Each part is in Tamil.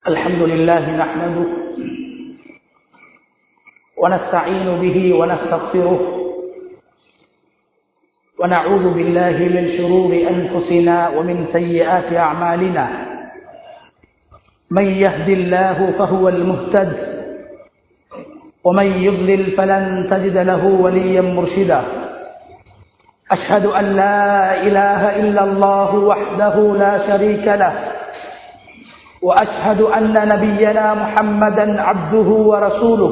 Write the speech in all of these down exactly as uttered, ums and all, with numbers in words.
الحمد لله نحمده ونستعين به ونستغفره ونعوذ بالله من شرور أنفسنا ومن سيئات أعمالنا من يهد الله فهو المهتد ومن يضلل فلن تجد له وليا مرشدا أشهد أن لا إله إلا الله وحده لا شريك له وأشهد أن نبينا محمدا عبده ورسوله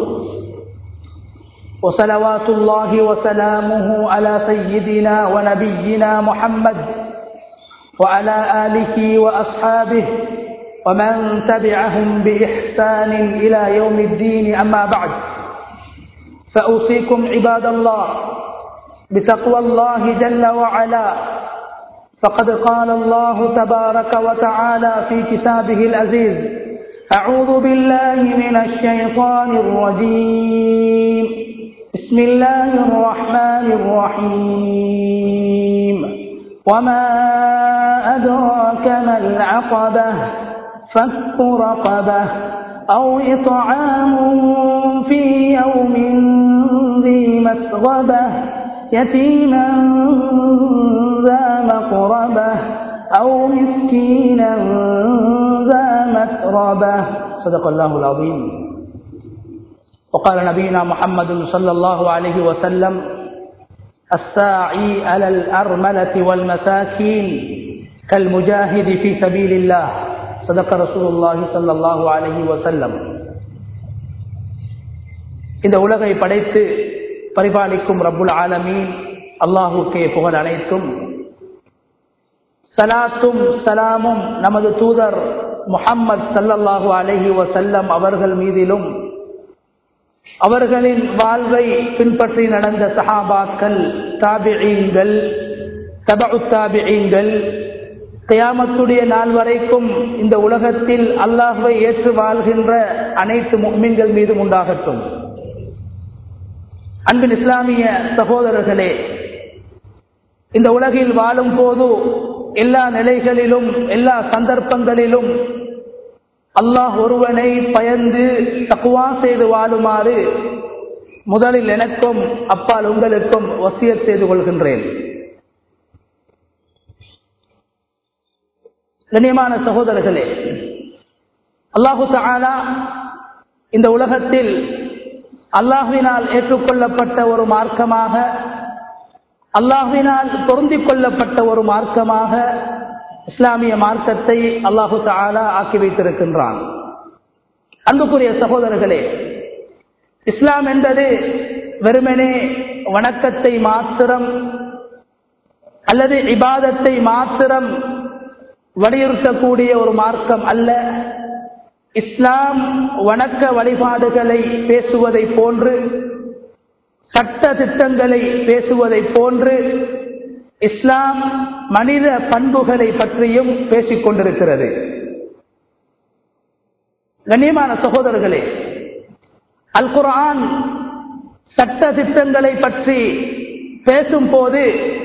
وصلوات الله وسلامه على سيدنا ونبينا محمد وعلى آله وأصحابه ومن تبعهم بإحسان إلى يوم الدين. أما بعد فأوصيكم عباد الله بتقوى الله جل وعلا، فقد قال الله تبارك وتعالى في كتابه العزيز: أعوذ بالله من الشيطان الرجيم، بسم الله الرحمن الرحيم. وما أدراك ما العقبة، فك رقبة أو إطعام في يوم ذي مسغبة يتيما ذا مقربة أو مسكينا ذا متربة. صدق الله العظيم. وقال نبينا محمد صلى الله عليه وسلم: الساعي على الأرملة والمساكين كالمجاهد في سبيل الله. صدق رسول الله صلى الله عليه وسلم. இந்த உலகை படைத்து பரிபாலிக்கும் ரப்புல் ஆலமீன் அல்லாஹுக்கே புகழ் அனைத்தும். சலாத்தும் சலாமும் நமது தூதர் முஹம்மது ஸல்லல்லாஹு அலைஹி வஸல்லம் அவர்கள் மீதிலும், அவர்களின் வாழ்வை பின்பற்றி நடந்த சஹாபாக்கள், தாபிஈன்கள், தபஉ தாபிஈன்கள், கியாமத்துடைய நாள் வரைக்கும் இந்த உலகத்தில் அல்லாஹ்வை ஏற்று வாழ்கின்ற அனைத்து முஃமின்கள் மீதும் உண்டாகட்டும். அன்பின் இஸ்லாமிய சகோதரர்களே, இந்த உலகில் வாழும் போது எல்லா நிலைகளிலும் எல்லா சந்தர்ப்பங்களிலும் அல்லாஹ் ஒருவனை பயந்து தக்வா செய்து வாழுமாறு முதலில் எனக்கும் அப்பால் உங்களுக்கும் வசியத் செய்து கொள்கின்றேன். கண்ணியமான சகோதரர்களே, அல்லாஹு தஆலா இந்த உலகத்தில் அல்லாஹ்வினால் ஏற்றுக்கொள்ளப்பட்ட ஒரு மார்க்கமாக, அல்லாஹ்வினால் பொருந்திக் கொள்ளப்பட்ட ஒரு மார்க்கமாக இஸ்லாமிய மார்க்கத்தை அல்லாஹு தஆலா ஆக்கி வைத்திருக்கின்றான். அன்புக்குரிய சகோதரர்களே, இஸ்லாம் என்பது வெறுமனே வணக்கத்தை மாத்திரம் அல்லது இபாதத்தை மாத்திரம் வலியுறுத்தக்கூடிய ஒரு மார்க்கம் அல்ல. இஸ்லாம் வணக்க வழிபாடுகளை பேசுவதை போன்று, சட்ட திட்டங்களை பேசுவதை போன்று இஸ்லாம் மனித பண்புகளை பற்றியும் பேசிக் கொண்டிருக்கிறது. கண்ணியமான சகோதரர்களே, அல் குர்ஆன் சட்ட திட்டங்களை பற்றி பேசும்போது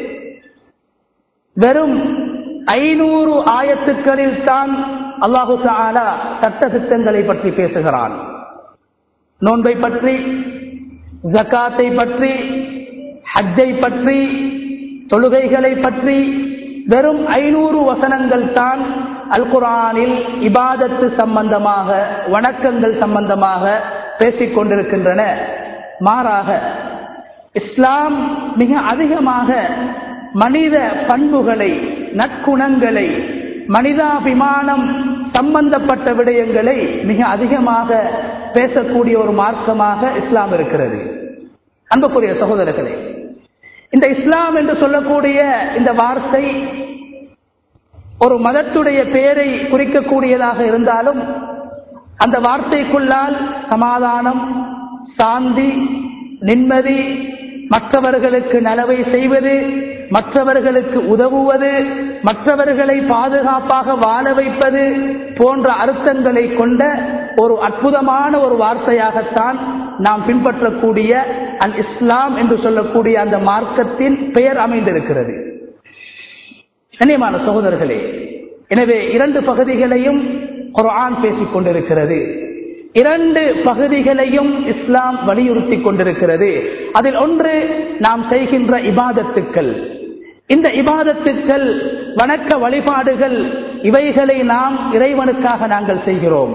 வெறும் ஐநூறு ஆயத்துக்களில் தான் அல்லாஹு தஆலா சட்ட திட்டங்களை பற்றி பேசுகிறான். நோன்பை பற்றி, ஜகாத்தை பற்றி, ஹஜ்ஜை பற்றி, தொழுகைகளை பற்றி வெறும் ஐநூறு வசனங்கள் தான் அல் குர்ஆனில் இபாதத்து சம்பந்தமாக, வணக்கங்கள் சம்பந்தமாக பேசிக் கொண்டிருக்கின்றன. மாறாக இஸ்லாம் மிக அதிகமாக மனித பண்புகளை, நற்குணங்களை, மனிதாபிமானம் சம்பந்தப்பட்ட விடயங்களை மிக அதிகமாக பேசக்கூடிய ஒரு மார்க்கமாக இஸ்லாம் இருக்கிறது. அன்புக்குரிய சகோதரர்களே, இந்த இஸ்லாம் என்று சொல்லக்கூடிய இந்த வார்த்தை ஒரு மதத்துடைய பெயரை குறிக்கக்கூடியதாக இருந்தாலும் அந்த வார்த்தைக்குள்ளால் சமாதானம், சாந்தி, நிம்மதி, மற்றவர்களுக்கு நலவை செய்வது, மற்றவர்களுக்கு உதவுவது, மற்றவர்களை பாதுகாப்பாக வாழ வைப்பது போன்ற அர்த்தங்களை கொண்ட ஒரு அற்புதமான ஒரு வார்த்தையாகத்தான் நாம் பின்பற்றக்கூடிய அல் இஸ்லாம் என்று சொல்லக்கூடிய அந்த மார்க்கத்தின் பெயர் அமைந்திருக்கிறது. கண்ணியமான சகோதரர்களே, எனவே இரண்டு பகுதிகளையும் குர்ஆன் பேசிக் கொண்டிருக்கிறது. இரண்டு பகுதிகளையும் இஸ்லாம் வலியுறுத்தி கொண்டிருக்கிறது. அதில் ஒன்று நாம் செய்கின்ற இபாதத்துக்கள். இந்த இபாதத்துக்கள், வணக்க வழிபாடுகள், இவைகளை நாம் இறைவனுக்காக நாங்கள் செய்கிறோம்.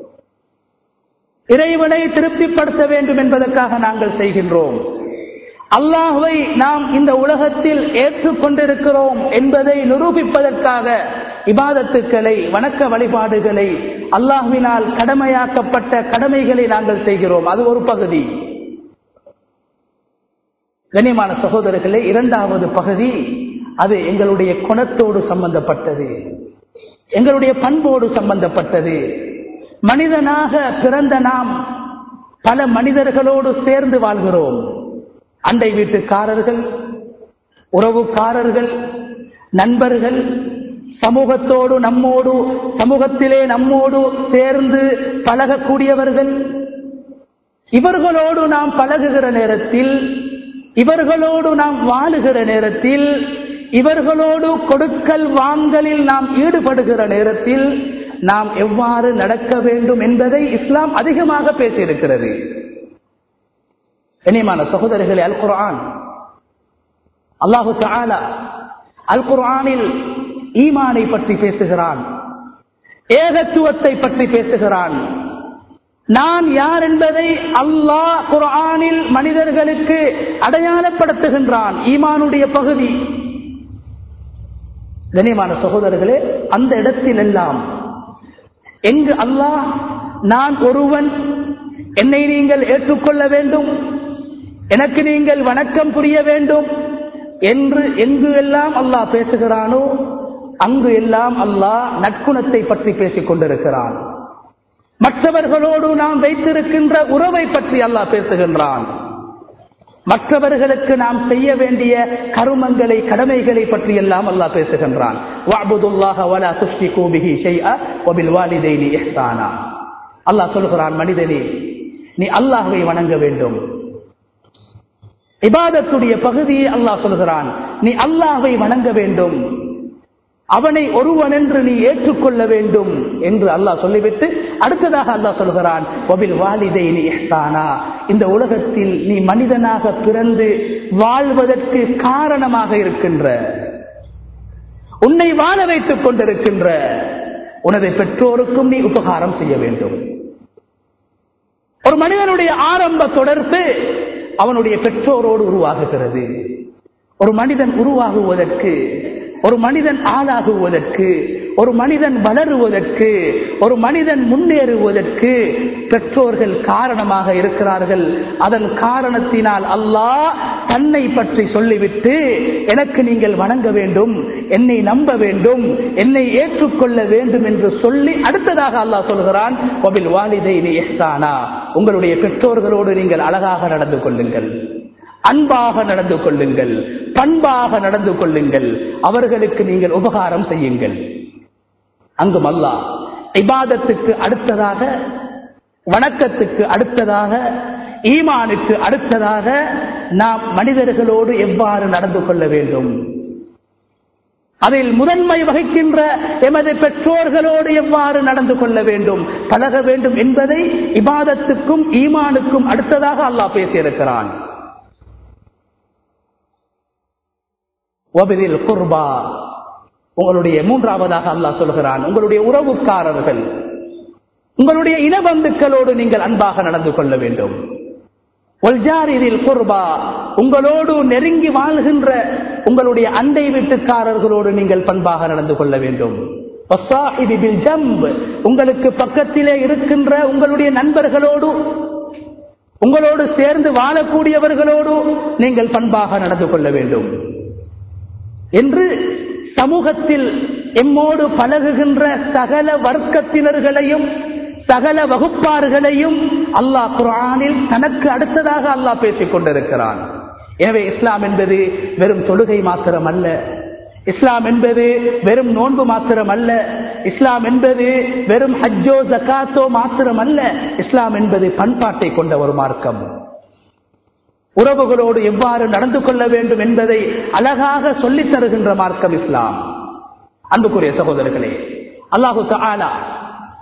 இறைவனை திருப்திப்படுத்த வேண்டும் என்பதற்காக நாங்கள் செய்கின்றோம். அல்லாஹ்வை நாம் இந்த உலகத்தில் ஏற்றுக்கொண்டிருக்கிறோம் என்பதை நிரூபிப்பதற்காக இபாதத்துக்களை, வணக்க வழிபாடுகளை, அல்லாஹ்வினால் கடமையாக்கப்பட்ட கடமைகளை நாங்கள் செய்கிறோம். அது ஒரு பகுதி. கண்ணியமான சகோதரர்களே, இரண்டாவது பகுதி அது எங்களுடைய குணத்தோடு சம்பந்தப்பட்டது, எங்களுடைய பண்போடு சம்பந்தப்பட்டது. மனிதனாக பிறந்த நாம் பல மனிதர்களோடு சேர்ந்து வாழ்கிறோம். அண்டை வீட்டுக்காரர்கள், உறவுக்காரர்கள், நண்பர்கள், சமூகத்தோடு நம்மோடு, சமூகத்திலே நம்மோடு சேர்ந்து பழகக்கூடியவர்கள். இவர்களோடு நாம் பழகுகிற நேரத்தில், இவர்களோடு நாம் வாழுகிற நேரத்தில், இவர்களோடு கொடுக்கல் வாங்கலில் நாம் ஈடுபடுகிற நேரத்தில் நாம் எவ்வாறு நடக்க வேண்டும் என்பதை இஸ்லாம் அதிகமாக பேசியிருக்கிறது. கண்ணியமான சகோதரர்களே, அல் குர்ஆன், அல்லாஹு தஆலா அல் குர்ஆனில் ஈமானை பற்றி பேசுகிறான், ஏகத்துவத்தை பற்றி பேசுகிறான். நான் யார் என்பதை அல்லாஹ் குர்ஆனில் மனிதர்களுக்கு அடையாளப்படுத்துகின்றான். ஈமானுடைய பகுதி. கண்ணியமான சகோதரர்களே, அந்த இடத்தில் எல்லாம் எங்கு அல்லாஹ் நான் ஒருவன், என்னை நீங்கள் ஏற்றுக்கொள்ள வேண்டும், எனக்கு நீங்கள் வணக்கம் புரிய வேண்டும் என்று எங்கு எல்லாம் அல்லாஹ் பேசுகிறானோ அங்கு எல்லாம் அல்லாஹ் நற்குணத்தை பற்றி பேசிக் கொண்டிருக்கிறான். மற்றவர்களோடு நாம் வைத்திருக்கின்ற உறவை பற்றி அல்லாஹ் பேசுகின்றான். மற்றவர்களுக்கு நாம் செய்ய வேண்டிய கருமங்களை, கடமைகளை பற்றி எல்லாம் அல்லாஹ் பேசுகின்றான். வஅபுதுல்லாஹ வலா துஷ்ரிகூ பிஹி ஷைஆ வபில் வாலிதைனி இஹ்சானா. அல்லாஹ் சொல்கிறான், மனிதனே, நீ அல்லாஹ்வை வணங்க வேண்டும். இபாதத்துடைய பகுதியை அல்லாஹ் சொல்கிறான், நீ அல்லாஹ்வை வணங்க வேண்டும், அவனை ஒருவன் என்று நீ ஏற்றுக்கொள்ள வேண்டும் என்று அல்லாஹ் சொல்லிவிட்டு அடுத்ததாக அல்லாஹ் சொல்கிறான், வபில் வாலிதைனி இஹ்சானா. இந்த உலகத்தில் நீ மனிதனாக பிறந்து வாழ்வதற்கு காரணமாக இருக்கின்ற, உன்னை வாழ வைத்துக் கொண்டிருக்கின்ற உனது பெற்றோருக்கும் நீ உபகாரம் செய்ய வேண்டும். ஒரு மனிதனுடைய ஆரம்ப தொடர்பு அவனுடைய பெற்றோரோடு உருவாகுகிறது. ஒரு மனிதன் உருவாகுவதற்கு, ஒரு மனிதன் ஆளாகுவதற்கு, ஒரு மனிதன் வளருவதற்கு, ஒரு மனிதன் முன்னேறுவதற்கு பெற்றோர்கள் காரணமாக இருக்கிறார்கள். அதன் காரணத்தினால் அல்லாஹ் தன்னை பற்றி சொல்லிவிட்டு, எனக்கு நீங்கள் வணங்க வேண்டும், என்னை நம்ப வேண்டும், என்னை ஏற்றுக்கொள்ள வேண்டும் என்று சொல்லி அடுத்ததாக அல்லாஹ் சொல்கிறான், வபில் வாலிதைனி இஹ்சானா. உங்களுடைய பெற்றோர்களோடு நீங்கள் அழகாக நடந்து கொள்ளுங்கள், அன்பாக நடந்து கொள்ளுங்கள், பண்பாக நடந்து கொள்ளுங்கள், அவர்களுக்கு நீங்கள் உபகாரம் செய்யுங்கள். அங்கும் அல்லாஹ் இபாதத்துக்கு அடுத்ததாக, வணக்கத்துக்கு அடுத்ததாக, ஈமானுக்கு அடுத்ததாக நாம் மனிதர்களோடு எவ்வாறு நடந்து கொள்ள வேண்டும், அதில் முதன்மை வகிக்கின்ற எமது பெற்றோர்களோடு எவ்வாறு நடந்து கொள்ள வேண்டும், பழக வேண்டும் என்பதை இபாதத்துக்கும் ஈமானுக்கும் அடுத்ததாக அல்லாஹ் பேசியிருக்கிறான். வபிதில் குர்பா, உங்களுடைய மூன்றாவதாக அல்லாஹ் சொல்கிறான், உங்களுடைய உறவுக்காரர்கள், உங்களுடைய இனபந்துக்களோடு நீங்கள் அன்பாக நடந்து கொள்ள வேண்டும். வல்ஜாரிதில் குர்பா, உங்களோடு நெருங்கி வாழ்கின்ற உங்களுடைய அண்டை வீட்டுக்காரர்களோடு நீங்கள் பண்பாக நடந்து கொள்ள வேண்டும். வஸ்ஸாஹிபி பில் ஜம்ப், உங்களுக்கு பக்கத்திலே இருக்கின்ற உங்களுடைய நண்பர்களோடு, உங்களோடு சேர்ந்து வாழக்கூடியவர்களோடு நீங்கள் பண்பாக நடந்து கொள்ள வேண்டும் என்று சமூகத்தில் எம்மோடு பழகுகின்ற சகல வர்க்கத்தினர்களையும் சகல வகுப்பார்களையும் அல்லாஹ் குர்ஆனில் தனக்கு அடுத்ததாக அல்லாஹ் பேசிக் கொண்டிருக்கிறான். எனவே இஸ்லாம் என்பது வெறும் தொழுகை மாத்திரம் அல்ல, இஸ்லாம் என்பது வெறும் நோன்பு மாத்திரம் அல்ல, இஸ்லாம் என்பது வெறும் ஹஜ்ஜோ ஜகாத்தோ மாத்திரம் அல்ல. இஸ்லாம் என்பது பண்பாட்டை கொண்ட ஒரு மார்க்கம். உறவுகளோடு எவ்வாறு நடந்து கொள்ள வேண்டும் என்பதை அழகாக சொல்லித் தருகின்ற மார்க்கம் இஸ்லாம். அன்புக்குரிய சகோதரர்களே, அல்லாஹு தஆலா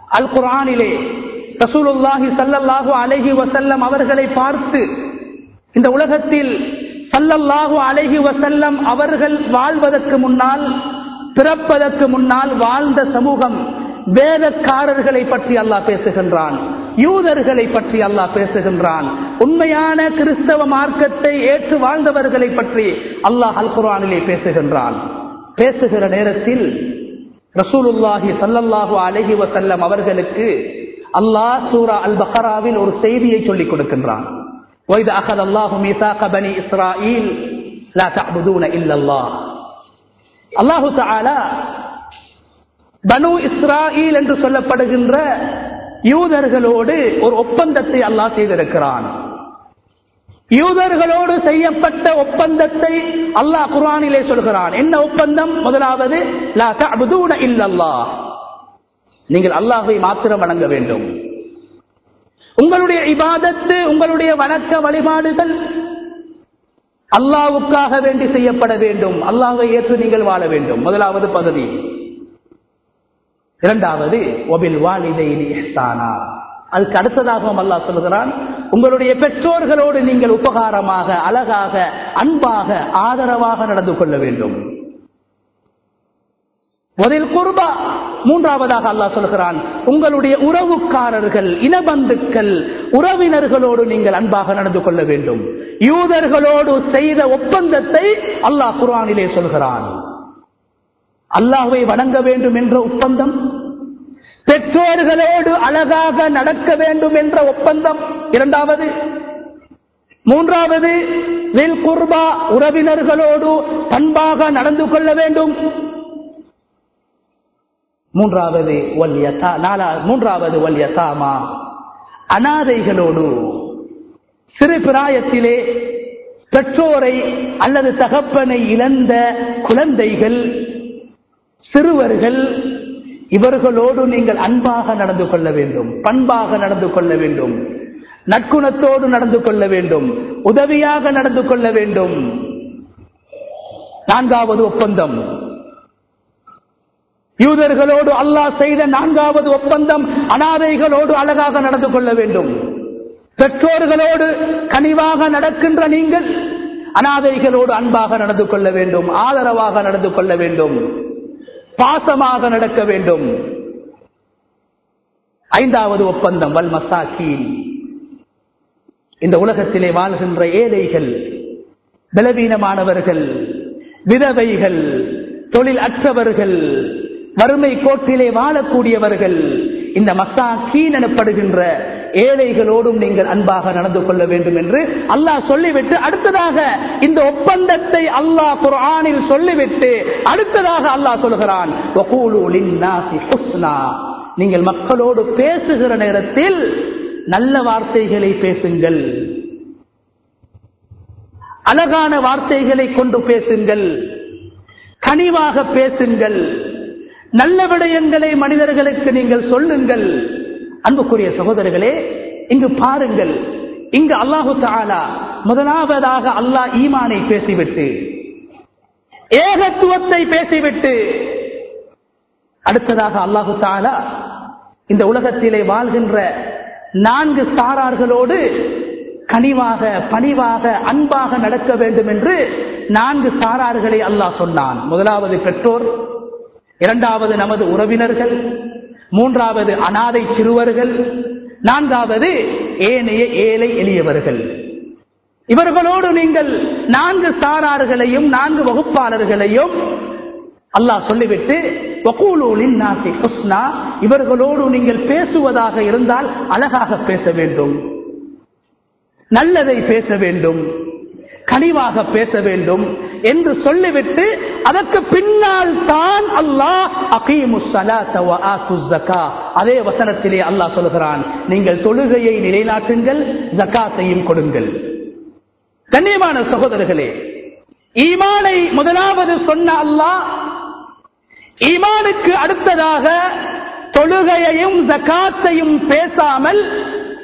அல் குர்ஆனிலே ரசூலுல்லாஹி ஸல்லல்லாஹு அலைஹி வஸல்லம் அவர்களை பார்த்து இந்த உலகத்தில் ஸல்லல்லாஹு அலைஹி வஸல்லம் அவர்கள் வாழ்வதற்கு முன்னால், பிறப்பதற்கு முன்னால் வாழ்ந்த சமூகம், வேதக்காரர்களை பற்றி அல்லாஹ் பேசுகின்றான், யூதர்களை பற்றி அல்லாஹ் பேசுகின்றான், உண்மையான கிறிஸ்தவ மார்க்கத்தை ஏற்று வாழ்ந்தவர்களை பற்றி அல்லாஹ் அல் குர்ஆனிலே பேசுகின்றான். பேசுகிற நேரத்தில் ரசூலுல்லாஹி ஸல்லல்லாஹு அலைஹி வஸல்லம் அவர்களுக்கு அல்லாஹ் சூரா அல் பக்ராவில் ஒரு செய்தியை சொல்லிக் கொடுக்கின்றான். وَإِذْ أَخَذَ اللَّهُ مِيثَاقَ بَنِي إِسْرَائِيلَ لَا تَعْبُدُونَ إِلَّا اللَّهَ. அல்லாஹ் தஆலா பனு இஸ்ராயீல் என்று சொல்லப்படுகின்ற யூதர்களோடு ஒரு ஒப்பந்தத்தை அல்லாஹ் செய்திருக்கிறான். யூதர்களோடு செய்யப்பட்ட ஒப்பந்தத்தை அல்லாஹ் குர்ஆனிலே சொல்கிறான். என்ன ஒப்பந்தம்? முதலாவது, லா தஅபுதூன இல்லல்லாஹ், நீங்கள் அல்லாஹ்வை மாத்திரம் வணங்க வேண்டும். உங்களுடைய இபாதத்து, உங்களுடைய வணக்க வழிபாடுகள் அல்லாஹ்வுக்காக வேண்டி செய்யப்பட வேண்டும். அல்லாஹ்வை ஏற்று நீங்கள் வாழ வேண்டும். முதலாவது பகுதி. இரண்டாவது, வபில் வாலிதைனி இஹ்சானா, அதுக்கு அடுத்ததாகவும் அல்லாஹ் சொல்கிறான், உங்களுடைய பெற்றோர்களோடு நீங்கள் உபகாரமாக, அழகாக, அன்பாக, ஆதரவாக நடந்து கொள்ள வேண்டும். வதில் குர்பா, மூன்றாவதாக அல்லாஹ் சொல்கிறான், உங்களுடைய உறவுக்காரர்கள், இனபந்துக்கள், உறவினர்களோடு நீங்கள் அன்பாக நடந்து கொள்ள வேண்டும். யூதர்களோடு செய்த ஒப்பந்தத்தை அல்லாஹ் குர்ஆனிலே சொல்கிறான். அல்லாஹ்வை வணங்க வேண்டும் என்ற ஒப்பந்தம், பெற்றோர்களோடு அழகாக நடக்க வேண்டும் என்ற ஒப்பந்தம் இரண்டாவது. மூன்றாவது, வில் குர்பா, உறவினர்களோடு பண்பாக நடந்து கொள்ள வேண்டும். மூன்றாவது மூன்றாவது வல் யதாமா, அனாதைகளோடு, சிறு பிராயத்திலே பெற்றோரை அல்லது தகப்பனை இழந்த குழந்தைகள், சிறுவர்கள், இவர்களோடு நீங்கள் அன்பாக நடந்து கொள்ள வேண்டும், பண்பாக நடந்து கொள்ள வேண்டும், நற்குணத்தோடு நடந்து கொள்ள வேண்டும், உதவியாக நடந்து கொள்ள வேண்டும். நான்காவது ஒப்பந்தம், யூதர்களோடு அல்லாஹ் செய்த நான்காவது ஒப்பந்தம், அனாதைகளோடு அழகாக நடந்து கொள்ள வேண்டும். பெற்றோர்களோடு கனிவாக நடக்கின்ற நீங்கள் அனாதைகளோடு அன்பாக நடந்து கொள்ள வேண்டும், ஆதரவாக நடந்து கொள்ள வேண்டும், பாசமாக நடக்க வேண்டும். ஐந்தாவது ஒப்பந்தம், வல் மசாக்கீன், இந்த உலகத்திலே வாழ்கின்ற ஏழைகள், பலவீனமானவர்கள், விதவைகள், தொழில் அற்றவர்கள், வறுமை கோட்டிலே வாழக்கூடியவர்கள், இந்த மசாக்கீன் எனப்படுகின்ற ஏழைகளோடும் நீங்கள் அன்பாக நடந்து கொள்ள வேண்டும் என்று அல்லாஹ் சொல்லிவிட்டு, அடுத்ததாக இந்த ஒப்பந்தத்தை அல்லாஹ் குர்ஆனில் சொல்லிவிட்டு அடுத்ததாக அல்லாஹ் சொல்கிறான், வகூலு லின்னாஸி ஹுஸ்னா, நீங்கள் மக்களோடு பேசுகிற நேரத்தில் நல்ல வார்த்தைகளை பேசுங்கள், அழகான வார்த்தைகளை கொண்டு பேசுங்கள், கனிவாக பேசுங்கள், நல்ல விடயங்களை மனிதர்களுக்கு நீங்கள் சொல்லுங்கள். அன்புக்குரிய சகோதரர்களே, இங்கு பாருங்கள், இங்கு அல்லாஹு தஆலா முதலாவதாக அல்லாஹ் ஈமானை பேசிவிட்டு, ஏகத்துவத்தை பேசிவிட்டு, அடுத்ததாக அல்லாஹு தஆலா இந்த உலகத்திலே வாழ்கின்ற நான்கு சாரார்களோடு கனிவாக, பணிவாக, அன்பாக நடக்க வேண்டும் என்று நான்கு சாரார்களை அல்லாஹ் சொன்னான். முதலாவது பெற்றோர், இரண்டாவது நமது உறவினர்கள், மூன்றாவது அனாதை சிறுவர்கள், நான்காவது ஏனைய ஏழை எளியவர்கள். இவர்களோடு நீங்கள் நான்கு சாரார்களையும் நான்கு வகுப்பாளர்களையும் அல்லாஹ் சொல்லிவிட்டு, வகூலு லின்னாஸி ஹுஸ்னா, இவர்களோடு நீங்கள் பேசுவதாக இருந்தால் அழகாக பேச வேண்டும், நல்லதை பேச வேண்டும், கனிவாக பேச வேண்டும் என்று சொல்லிவிட்டு அதற்கு பின்னால் தான் அல்லாஹ் அகீமுஸ் ஸலாத வ ஆத்துஸ் ஸகா, அதே வசனத்திலே அல்லாஹ் சொல்கிறான், நீங்கள் தொழுகையை நிலைநாட்டுங்கள், ஜகாத்தையும் கொடுங்கள். கண்ணியமான சகோதரர்களே, ஈமானை முதலாவது சொன்ன அல்லாஹ், ஈமானுக்கு அடுத்ததாக தொழுகையையும் ஜகாத்தையும் பேசாமல்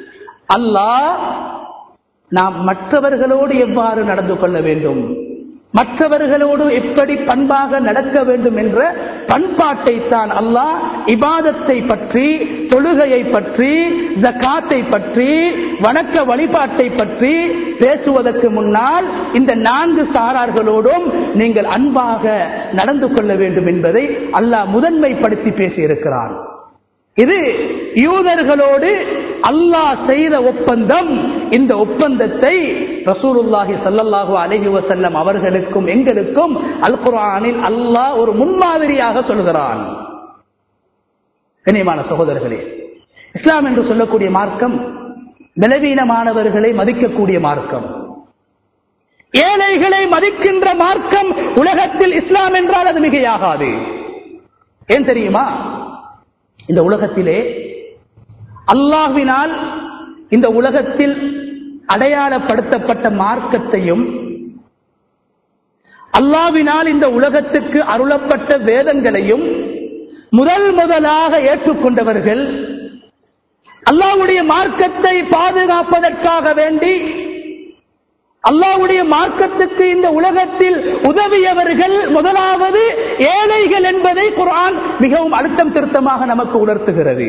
அல்லாஹ் நாம் மற்றவர்களோடு எவ்வாறு நடந்து கொள்ள வேண்டும், மற்றவர்களோடு எப்படி பண்பாக நடக்க வேண்டும் என்ற பண்பாட்டை தான் அல்லாஹ் இபாதத்தை பற்றி, தொழுகையை பற்றி, ஜகாத்தை பற்றி, வணக்க வழிபாட்டை பற்றி பேசுவதற்கு முன்னால் இந்த நான்கு சாரார்களோடும் நீங்கள் அன்பாக நடந்து கொள்ள வேண்டும் என்பதை அல்லாஹ் முதன்மைப்படுத்தி பேசியிருக்கிறான். இது யூதர்களோடு அல்லாஹ் செய்த ஒப்பந்தம். இந்த ஒப்பந்தத்தை ரசூலுல்லாஹி ஸல்லல்லாஹு அலைஹி வஸல்லம் அவர்களுக்கும் எங்களுக்கும் அல் குர்ஆனில் அல்லாஹ் ஒரு முன்மாதிரியாக சொல்கிறான். கண்ணியமான சகோதரர்களே, இஸ்லாம் என்று சொல்லக்கூடிய மார்க்கம் பலவீனமானவர்களை மதிக்கக்கூடிய மார்க்கம், ஏழைகளை மதிக்கின்ற மார்க்கம். உலகத்தில் இஸ்லாம் என்றால் அது மிகையாகாது. ஏன் தெரியுமா? இந்த உலகத்திலே அல்லாஹ்வினால் இந்த உலகத்தில் அடையாளப்படுத்தப்பட்ட மார்க்கத்தையும், அல்லாஹ்வினால் இந்த உலகத்துக்கு அருளப்பட்ட வேதங்களையும் முதல் முதலாக ஏற்றுக்கொண்டவர்கள், அல்லாஹ்வுடைய மார்க்கத்தை பாதுகாப்பதற்காக வேண்டி அல்லாஹ்வுடைய மார்க்கத்துக்கு இந்த உலகத்தில் உதவியவர்கள் முதலாவது ஏழைகள் என்பதை குர்ஆன் மிகவும் அழுத்தம் திருத்தமாக நமக்கு உணர்த்துகிறது.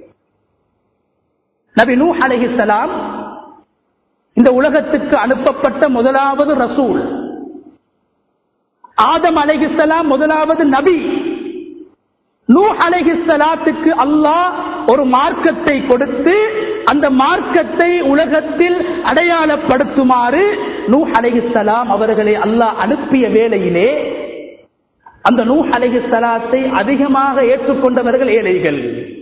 நபி நூஹ் அலைஹிஸ்ஸலாம் இந்த உலகத்துக்கு அனுப்பப்பட்ட முதலாவது ரசூல். ஆதம் அலைஹிஸ்ஸலாம் முதலாவது நபி. நூஹ் அலைஹிஸ்ஸலாத்துக்கு அல்லாஹ் ஒரு மார்க்கத்தை கொடுத்து அந்த மார்க்கத்தை உலகத்தில் அடையாளப்படுத்துமாறு நூஹ் அலைஹிஸ்ஸலாம் அவர்களை அல்லாஹ் அனுப்பிய வேளையிலே அந்த நூஹ் அலைஹிஸ்ஸலாத்தை அதிகமாக ஏற்றுக்கொண்டவர்கள் ஏழைகள்.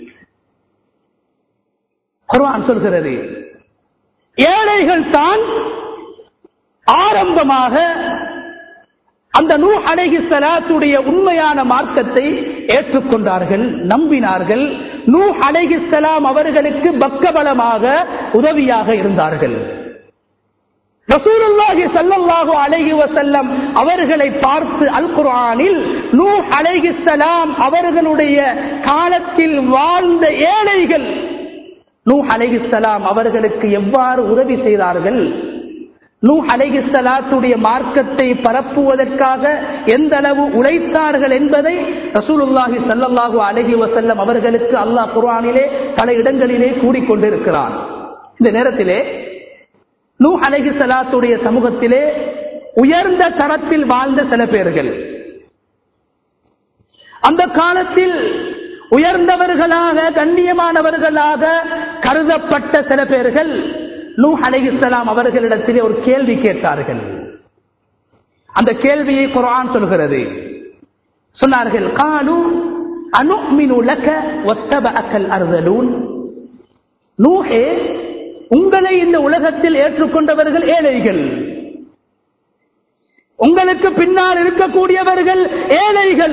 குர்ஆன் சொல்கிறது, ஏழைகள் தான் ஆரம்பமாக அந்த நூஹ் அலைஹிஸ்ஸலாத்துடைய உண்மையான மார்க்கத்தை ஏற்றுக்கொண்டார்கள், நம்பினார்கள். நூஹ் அலைஹிஸ்ஸலாம் அவர்களுக்கு பக்கபலமாக உதவியாக இருந்தார்கள். ரசூலுல்லாஹி ஸல்லல்லாஹு அலைஹி வஸல்லம் அவர்களை பார்த்து அல் குர்ஆனில் நூஹ் அலைஹிஸ்ஸலாம் அவர்களுடைய காலத்தில் வாழ்ந்த ஏழைகள் நூஹ் அலைஹிஸ்ஸலாம் அவர்களுக்கு எவ்வாறு உதவி செய்தார்கள், நூஹ் அலைஹிஸ்ஸலாத்துடைய மார்க்கத்தை பரப்புவதற்காக எந்த அளவு உழைத்தார்கள் என்பதை ரசூலுல்லாஹி ஸல்லல்லாஹு அலைஹி வஸல்லம் அவர்களுக்கு அல்லாஹ் குர்ஆனிலே பல இடங்களிலே கூறிக்கொண்டிருக்கிறார். இந்த நேரத்திலே நூஹ் அலைஹிஸ்ஸலாத்துடைய சமூகத்திலே உயர்ந்த தரத்தில் வாழ்ந்த சில பேர்கள், அந்த காலத்தில் உயர்ந்தவர்களாக கண்ணியமானவர்களாக கருதப்பட்ட சில பேர்கள் நூஹ் அலைஹிஸ்ஸலாம் அவர்களிடத்திலே ஒரு கேள்வி கேட்டார்கள். அந்த கேள்வியை குர்ஆன் சொல்கிறது. சொன்னார்கள், காலு அனுமினு லக வத்தபஅக்கல் அர்தலூன். நூஹே, உங்களை இந்த உலகத்தில் ஏற்றுக்கொண்டவர்கள் ஏழைகள், உங்களுக்கு பின்னால் இருக்கக்கூடியவர்கள் ஏழைகள்,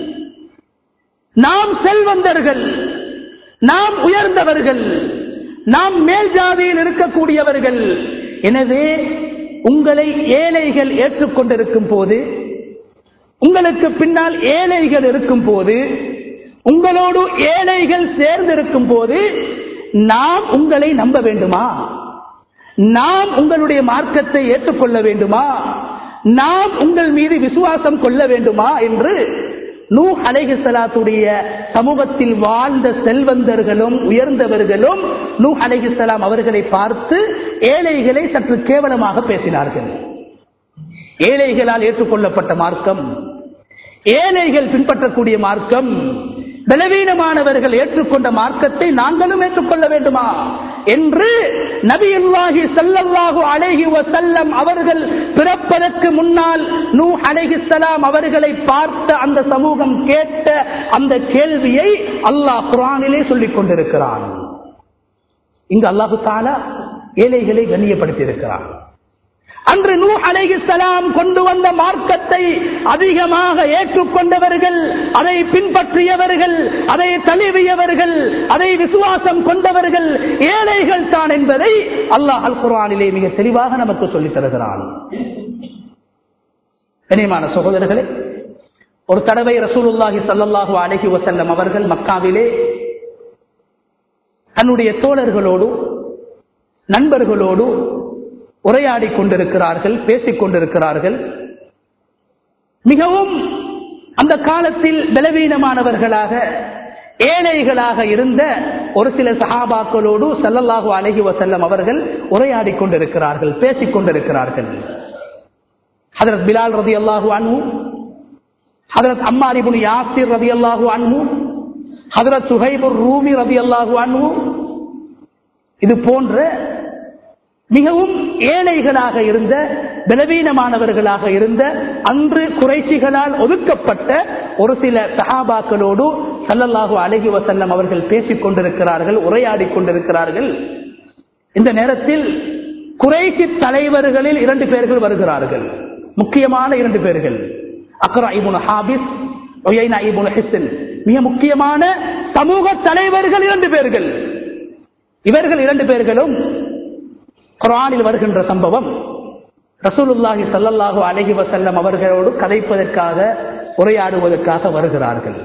நாம் செல்வந்தர்கள், நாம் உயர்ந்தவர்கள், நாம் மேல் ஜாதியில் இருக்கக்கூடியவர்கள். எனவே உங்களை ஏழைகள் ஏற்றுக்கொண்டிருக்கும் போது, உங்களுக்கு பின்னால் ஏழைகள் இருக்கும் போது, உங்களோடு ஏழைகள் சேர்ந்திருக்கும் போது நாம் உங்களை நம்ப வேண்டுமா? நாம் உங்களுடைய மார்க்கத்தை ஏற்றுக்கொள்ள வேண்டுமா? நாம் உங்கள் மீது விசுவாசம் கொள்ள வேண்டுமா என்று நூஹ் அலைஹிஸ்ஸலாத்துடைய சமூகத்தில் வாழ்ந்த செல்வந்தர்களும் உயர்ந்தவர்களும் நூஹ் அலைஹிஸ்ஸலாம் அவர்களை பார்த்து ஏழைகளை சற்று கேவலமாக பேசினார்கள். ஏழைகளால் ஏற்றுக்கொள்ளப்பட்ட மார்க்கம், ஏழைகள் பின்பற்றக்கூடிய மார்க்கம், பலவீனமானவர்கள் ஏற்றுக்கொண்ட மார்க்கத்தை நாங்களும் ஏற்றுக்கொள்ள வேண்டுமா என்று நபியுல்லாஹி ஸல்லல்லாஹு அலைஹி வஸல்லம் அவர்கள் பிறப்பதற்கு முன்னால் நூஹ் அலைஹிஸ்ஸலாம் அவர்களை பார்த்த அந்த சமூகம் கேட்ட அந்த கேள்வியை அல்லாஹ் குர்ஆனிலே சொல்லிக் கொண்டிருக்கிறான். இங்கு அல்லாஹு தஆலா ஏழைகளை கண்ணியப்படுத்தி இருக்கிறான். அன்று நூஹ் அலைஹிஸ்ஸலாம் கொண்டு வந்த மார்க்கத்தை அதிகமாக ஏற்றுக்கொண்டவர்கள், அதை பின்பற்றியவர்கள், அதை தழுவியவர்கள், அதை விசுவாசம் கொண்டவர்கள் ஏழைகள் தான் என்பதை அல்லாஹ் அல் குர்ஆனிலே மிக தெளிவாக நமக்கு சொல்லித் தருகிறான். கண்ணியமான சகோதரர்களே, ஒரு தடவை ரசூலுல்லாஹி ஸல்லல்லாஹு அலைஹி வஸல்லம் அவர்கள் மக்காவிலே தன்னுடைய தோழர்களோடு நண்பர்களோடு உரையாடி கொண்டிருக்கிறார்கள், பேசிக் கொண்டிருக்கிறார்கள். மிகவும் அந்த காலத்தில் பலவீனமானவர்களாக ஏழைகளாக இருந்த ஒரு சில சஹாபாக்களோடு ஸல்லல்லாஹு அலைஹி வஸல்லம் அவர்கள் உரையாடி கொண்டிருக்கிறார்கள், பேசிக் கொண்டிருக்கிறார்கள். ஹஜ்ரத் பிலால் ரலியல்லாஹு அன்ஹு, ஹஜ்ரத் அம்மார் இப்னு யாசிர் ரலியல்லாஹு அன்ஹு, ஹஜ்ரத் சுஹைப் ரூமி ரலியல்லாஹு அன்ஹு, இது போன்ற மிகவும் ஏழைகளாக இருந்த பலவீனமானவர்களாக இருந்த அன்று குறைஷிகளால் ஒதுக்கப்பட்ட ஒரு சில சஹாபாக்களோடு ஸல்லல்லாஹு அலைஹி வஸல்லம் அவர்கள் பேசிக் கொண்டிருக்கிறார்கள், உரையாடி கொண்டிருக்கிறார்கள். இந்த நேரத்தில் குறைஷி தலைவர்களில் இரண்டு பேர்கள் வருகிறார்கள், முக்கியமான இரண்டு பேர்கள். Aqra ibn Habis, Uyaynah ibn Hisn, மிக முக்கியமான சமூக தலைவர்கள் இரண்டு பேர்கள். இவர்கள் இரண்டு பேர்களும் குர்ஆனில் வருகின்ற சம்பவம், ரசூலுல்லாஹி ஸல்லல்லாஹு அலைஹி வஸல்லம் அவர்களோடு கதைப்பதற்காக உரையாடுவதற்காக வருகிறார்கள்.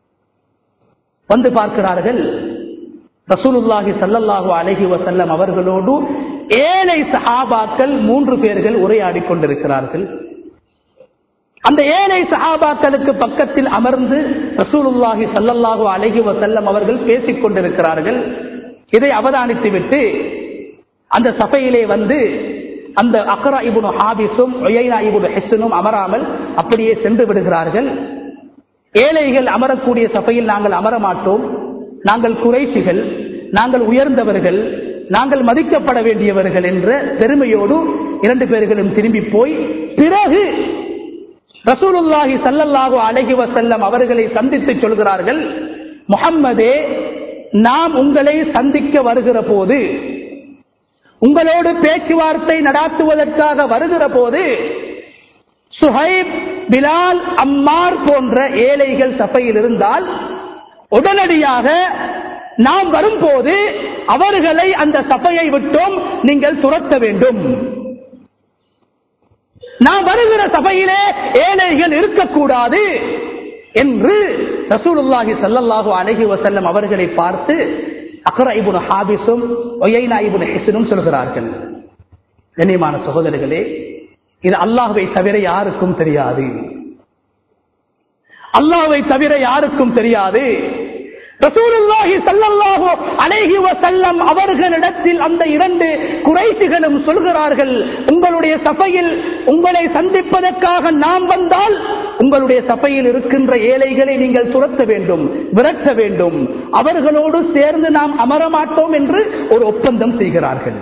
வந்து பார்க்கிறார்கள், ரசூலுல்லாஹி ஸல்லல்லாஹு அலைஹி வஸல்லம் அவர்களோடு ஏழை சஹாபாக்கள் மூன்று பேர்கள் உரையாடி கொண்டிருக்கிறார்கள். அந்த ஏழை சஹாபாக்களுக்கு பக்கத்தில் அமர்ந்து ரசூலுல்லாஹி ஸல்லல்லாஹு அலைஹி வஸல்லம் அவர்கள் பேசிக் கொண்டிருக்கிறார்கள். இதை அவதானித்துவிட்டு அந்த சபையிலே வந்து அந்த அக்ரா இப்னு ஹாபிஸும் உயைனா இப்னு ஹிஸ்னும் அமராமல் அப்படியே சென்று விடுகிறார்கள். ஏழைகள் அமரக்கூடிய சபையில் நாங்கள் அமர மாட்டோம், நாங்கள் குறைஷிகள், நாங்கள் உயர்ந்தவர்கள், நாங்கள் மதிக்கப்பட வேண்டியவர்கள் என்ற பெருமையோடு இரண்டு பேர்களும் திரும்பி போய் பிறகு ரசூலுல்லாஹி ஸல்லல்லாஹு அலைஹி வஸல்லம் அவர்களை சந்தித்து சொல்கிறார்கள், முஹம்மதே, நாம் உங்களை சந்திக்க வருகிற போது, உங்களோடு பேச்சுவார்த்தை நடாத்துவதற்காக வருகிற போது சுஹைப், பிலால், அம்மார் போன்ற ஏழைகள் சபையில் இருந்தால் உடனடியாக நாம் வரும்போது அவர்களை அந்த சபையை விட்டும் நீங்கள் துரத்த வேண்டும். நாம் வருகிற சபையிலே ஏழைகள் இருக்கக்கூடாது என்று ரசூலுல்லாஹி ஸல்லல்லாஹு அலைஹி வஸல்லம் அவர்களை பார்த்து அக்ரா இப்னு ஹாபிஸும் உயைனா இப்னு ஹிஸ்னும் சொல்கிறார்கள். கண்ணியமான சகோதரர்களே, இது அல்லாஹ்வை தவிர யாருக்கும் தெரியாது, அல்லாஹ்வை தவிர யாருக்கும் தெரியாது. ரசூலுல்லாஹி ஸல்லல்லாஹு அலைஹி வஸல்லம் அவர்களிடத்தில் அந்த இரண்டு குறைஷிகளும் சொல்கிறார்கள், உங்களுடைய சபையில் உங்களை சந்திப்பதற்காக நாம் வந்தால் உங்களுடைய சபையில் இருக்கின்ற ஏழைகளை நீங்கள் துரத்த வேண்டும், விரட்ட வேண்டும், அவர்களோடு சேர்ந்து நாம் அமரமாட்டோம் என்று ஒரு ஒப்பந்தம் செய்கிறார்கள்.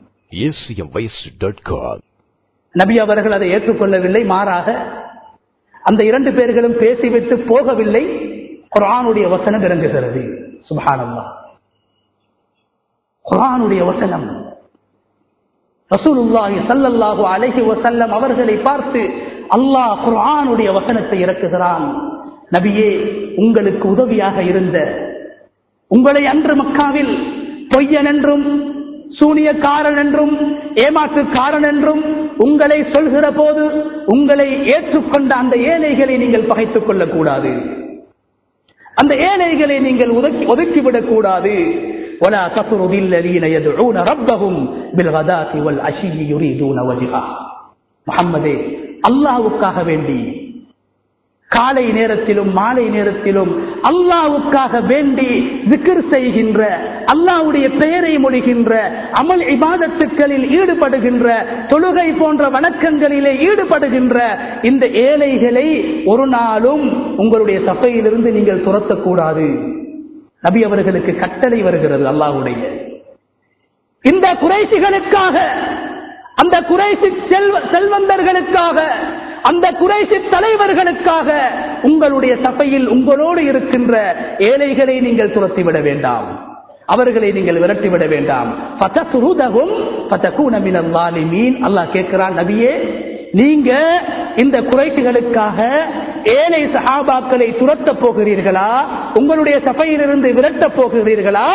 நபி அவர்கள் அதை ஏற்றுக்கொள்ளவில்லை, மாறாக அந்த இரண்டு பேர்களும் பேசிவிட்டு போகவில்லை. குர்ஆனுடைய வசனம் இறங்குகிறது. சுப்ஹானல்லாஹ், குர்ஆனுடைய வசனம். ரசூலுல்லாஹி ஸல்லல்லாஹு அலைஹி வஸல்லம் அவர்களை பார்த்து அல்லாஹ் குர்ஆனுடைய வசனத்தை இறக்குகிறான். நபியே, உங்களுக்கு உதவியாக இருந்த, உங்களை அன்று மக்காவில் பொய்யன் என்றும் சூனியக்காரன் என்றும் ஏமாற்றுக்காரன் என்றும் உங்களை சொல்கிற போது உங்களை ஏற்றுக்கொண்ட அந்த ஏழைகளை நீங்கள் பகைத்துக் கொள்ளக்கூடாது, அந்த ஏழைகளை நீங்கள் ஒதுக்கிவிடக் கூடாது. ولا تطرد الذين يدعون ربهم بالغداة والعشي يريدون وجهه. முஹம்மதே, அல்லாஹ்வுக்காக வேண்டி காலை நேரத்திலும் மாலை நேரத்திலும் அல்லாஹ்வுக்காக வேண்டி zikr செய்கின்ற, அல்லாஹ்வுடைய பெயரை மொழிகின்ற, அமல் இபாதத்துக்களில் ஈடுபடுகின்ற, தொழுகை போன்ற வணக்கங்களிலே ஈடுபடுகின்ற இந்த ஏழைகளை ஒரு நாளும் உங்களுடைய சபையிலிருந்து நீங்கள் துரத்தக்கூடாது. நபி அவர்களுக்கு கட்டளை வருகிறது அல்லாஹ்வுடைய. இந்த குறைஷிகளுக்காக, அந்த குறைஷி செல்வந்தர்களுக்காக, அந்த குறைஷி தலைவர்களுக்காக உங்களுடைய சபையில் உங்களோடு இருக்கின்ற ஏழைகளை நீங்கள் துரத்திவிட வேண்டாம், அவர்களை நீங்கள் விரட்டிவிட வேண்டாம். அல்லாஹ் கேட்கிறான், நபியே, நீங்க இந்த குறைஷிகளுக்காக ஏழை சஹாபாக்களை துரத்த போகிறீர்களா உங்களுடைய சபையிலிருந்து விரட்டப் போகிறீர்களா?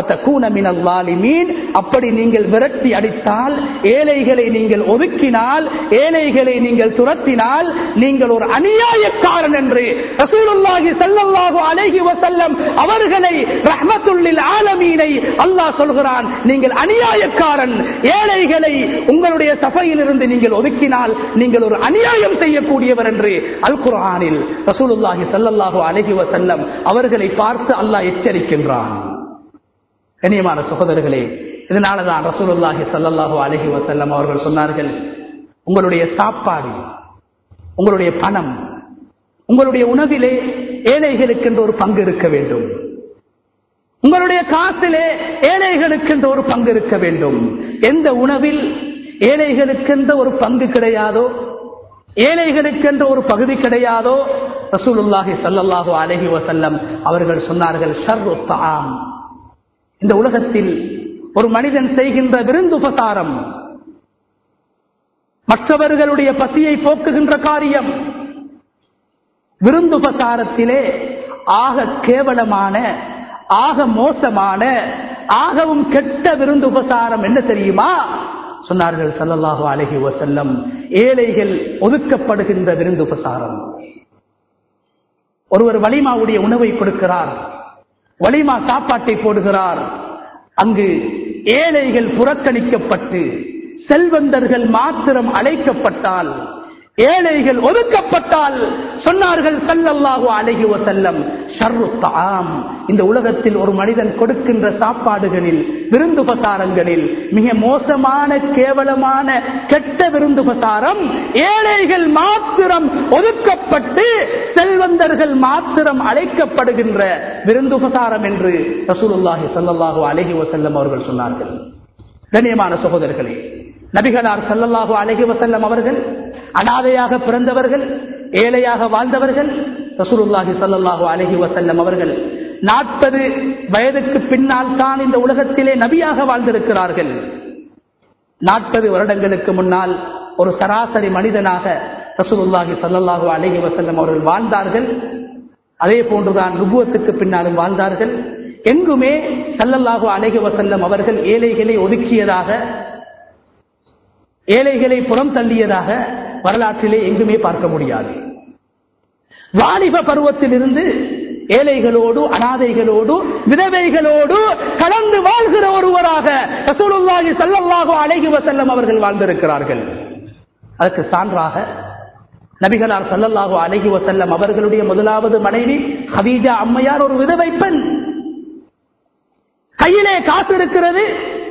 அப்படி நீங்கள் விரட்டி அடித்தால், ஏழைகளை நீங்கள் ஒதுக்கினால், ஏழைகளை நீங்கள் துரத்தினால் நீங்கள் ஒரு அநியாயக்காரன் என்று ரசூலுல்லாஹி ஸல்லல்லாஹு அலைஹி வஸல்லம் அவர்களை ரஹ்மத்துல் லில் ஆலமீனை அல்லாஹ் சொல்கிறான். நீங்கள் அநியாயக்காரன், ஏழைகளை உங்களுடைய சபையிலிருந்து நீங்கள் ஒதுக்கினால் நீங்கள் ஒரு அநியாயம் செய்யக்கூடியவர் என்று அல் குர்ஆனில் ரசூலுல்லாஹி ஸல்லல்லாஹு அலைஹி வஸல்லம் அவர்களை பார்த்து அல்லாஹ் எச்சரிக்கின்றான். கண்ணியமான சகோதரர்களே, இதனாலதான் ரசூலுல்லாஹி ஸல்லல்லாஹு அலைஹி வஸல்லம் அவர்கள் சொன்னார்கள், உங்களுடைய சாப்பாடு, உங்களுடைய பணம், உங்களுடைய உணவிலே ஏழைகளுக்கு என்று ஒரு பங்கு இருக்க வேண்டும். உங்களுடைய காசிலே ஏழைகளுக்கு என்று ஒரு பங்கு இருக்க வேண்டும். எந்த உணவில் ஏழைகளுக்கென்ற ஒரு பங்கு கிடையாதோ, ஏழைகளுக்கென்ற ஒரு பகுதி கிடையாதோ, ரசூலுல்லாஹி ஸல்லல்லாஹு அலைஹி வஸல்லம் அவர்கள் சொன்னார்கள், ஷர்ரு தஆம், இந்த உலகத்தில் ஒரு மனிதன் செய்கின்ற விருந்துபசாரம், மற்றவர்களுடைய பசியை போக்குகின்ற காரியம், விருந்துபசாரத்திலே ஆக கேவலமான, ஆக மோசமான, ஆகவும் கெட்ட விருந்துபசாரம் என்ன தெரியுமா? சொன்னார்கள் ஸல்லல்லாஹு அலைஹி வஸல்லம், ஏழைகள் ஒதுக்கப்படுகின்ற விருந்துபசாரம். ஒருவர் வலிமாவுடைய உணவை கொடுக்கிறார், வலிமா சாப்பாட்டை போடுகிறார். அங்கு ஏழைகள் புறக்கணிக்கப்பட்டு செல்வந்தர்கள் மாத்திரம் அழைக்கப்பட்டால், ஏழைகள் ஒதுக்கப்பட்டால், சொன்னார்கள் ஸல்லல்லாஹு அலைஹி வஸல்லம், ஷர்ரு தஆம், இந்த உலகத்தில் ஒரு மனிதன் கொடுக்கின்ற சாப்பாடுகளில், விருந்துபசாரங்களில் மிக மோசமான, கேவலமான, கெட்ட விருந்துபசாரம் ஏழைகள் மாத்திரம் ஒதுக்கப்பட்டு செல்வந்தர்கள் மாத்திரம் அழைக்கப்படுகின்ற விருந்துபசாரம் என்று ரசூலுல்லாஹி ஸல்லல்லாஹு அலைஹி வஸல்லம் அவர்கள் சொன்னார்கள். கண்ணியமான சகோதரர்களே, நபிகளார் ஸல்லல்லாஹு அலைஹி வஸல்லம் அவர்கள் அனாதையாக பிறந்தவர்கள், ஏழையாக வாழ்ந்தவர்கள். ரசூலுல்லாஹி ஸல்லல்லாஹு அலைஹி வஸல்லம் அவர்கள் நாற்பது வயதுக்கு பின்னால் தான் இந்த உலகத்திலே நபியாக வாழ்ந்திருக்கிறார்கள். நாற்பது வருடங்களுக்கு முன்னால் ஒரு சராசரி மனிதனாக ரசூலுல்லாஹி ஸல்லல்லாஹு அலைஹி வஸல்லம் அவர்கள் வாழ்ந்தார்கள். அதே போன்றுதான் நுபுவத்துக்கு பின்னாலும் வாழ்ந்தார்கள். எங்குமே ஸல்லல்லாஹு அலைஹி வஸல்லம் அவர்கள் ஏழைகளை ஒதுக்கியதாக, ஏழைகளை புறம் தள்ளியதாக வரலாற்றிலே எங்குமே பார்க்க முடியாது. வாலிப பருவத்தில் இருந்து ஏழைகளோடு, அனாதைகளோடு, விதவைகளோடு கலந்து வாழ்கிற ஒருவராக ரசூலுல்லாஹி ஸல்லல்லாஹு அலைஹி வஸல்லம் அவர்கள் வாழ்ந்திருக்கிறார்கள். அதற்கு சான்றாக நபிகளார் ஸல்லல்லாஹு அலைஹி வஸல்லம் அவர்களுடைய முதலாவது மனைவி ஹதீஜா அம்மையார் ஒரு விதவை பெண். கையிலே காசு இருக்கிறது,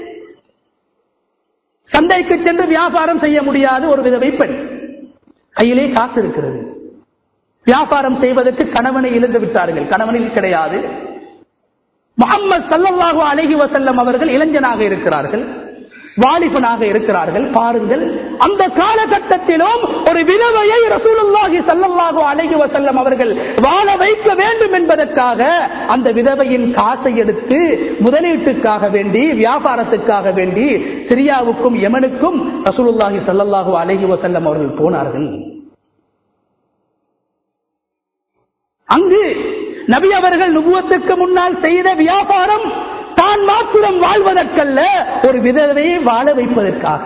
சந்தைக்கு சென்று வியாபாரம் செய்ய முடியாது ஒரு விதவை பெண். கையிலே காசு இருக்கிறது, வியாபாரம் செய்வதற்கு கணவனை இழந்து விட்டார்கள், கணவனில் கிடையாது. முஹம்மது ஸல்லல்லாஹு அலைஹி வஸல்லம் அவர்கள் இளைஞனாக இருக்கிறார்கள், வாலிபனாக இருக்கிறார்கள். பாருங்கள், அந்த காலகட்டத்திலும் ஒரு விதவையை ரசூலுல்லாஹி ஸல்லல்லாஹு அலைஹி வஸல்லம் அவர்கள் வாழ வைக்க வேண்டும் என்பதற்காக அந்த விதவையின் காசை எடுத்து முதலீட்டுக்காக வேண்டி, வியாபாரத்துக்காக வேண்டி சிரியாவுக்கும் யமனுக்கும் ரசூலுல்லாஹி ஸல்லல்லாஹு அலைஹி வஸல்லம் அவர்கள் போனார்கள். அங்கு நபி அவர்கள் நுபுவத்துக்கு முன்னால் செய்த வியாபாரம் தான் மாத்திரம் வாழ்வதற்கல்ல, ஒரு விதவையை வாழ வைப்பதற்காக,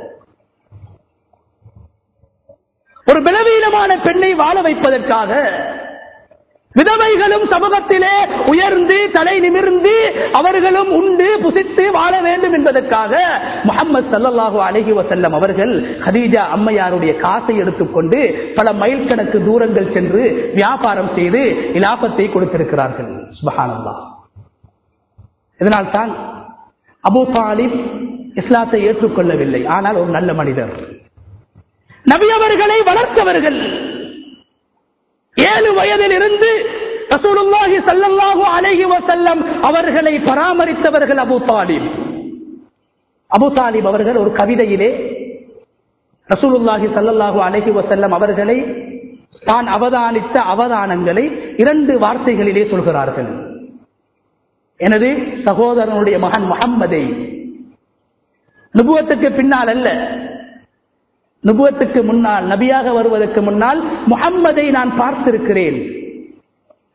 ஒரு பலவீனமான பெண்ணை வாழ வைப்பதற்காக. விதவைகளும் சமூகத்திலே உயர்ந்து தலை நிமிர்ந்து அவர்களும் உண்டு புசித்து வாழ வேண்டும் என்பதற்காக முஹம்மது ஸல்லல்லாஹு அலைஹி வஸல்லம் அவர்கள் ஹதீஜா அம்மையாருடைய காசை எடுத்துக்கொண்டு பல மைல் கணக்கு தூரங்கள் சென்று வியாபாரம் செய்து இலாபத்தை கொடுத்திருக்கிறார்கள். சுப்ஹானல்லாஹ். இதனால் தான் அபூ தாலிப் இஸ்லாத்தை ஏற்றுக்கொள்ளவில்லை. ஆனால் ஒரு நல்ல மனிதர், நபி அவர்களை வளர்த்தவர்கள். ஏழு வயதில் இருந்து ரசூலுல்லாஹி ஸல்லல்லாஹு அலைஹி வஸல்லம் அவர்களை பராமரித்தவர்கள் அபூ தாலிப். அபூ தாலிப் அவர்கள் ஒரு கவிதையிலே ரசூலுல்லாஹி ஸல்லல்லாஹு அலைஹி வஸல்லம் அவர்களை தான் அவதானித்த அவதானங்களை இரண்டு வார்த்தைகளிலே சொல்கிறார்கள். எனது சகோதரனுடைய மகன் முஹம்மதை, நுபுவத்துக்கு பின்னால் அல்ல, நுபுவத்துக்கு முன்னால், நபியாக வருவதற்கு முன்னால் முஹம்மதை நான் பார்த்திருக்கிறேன்.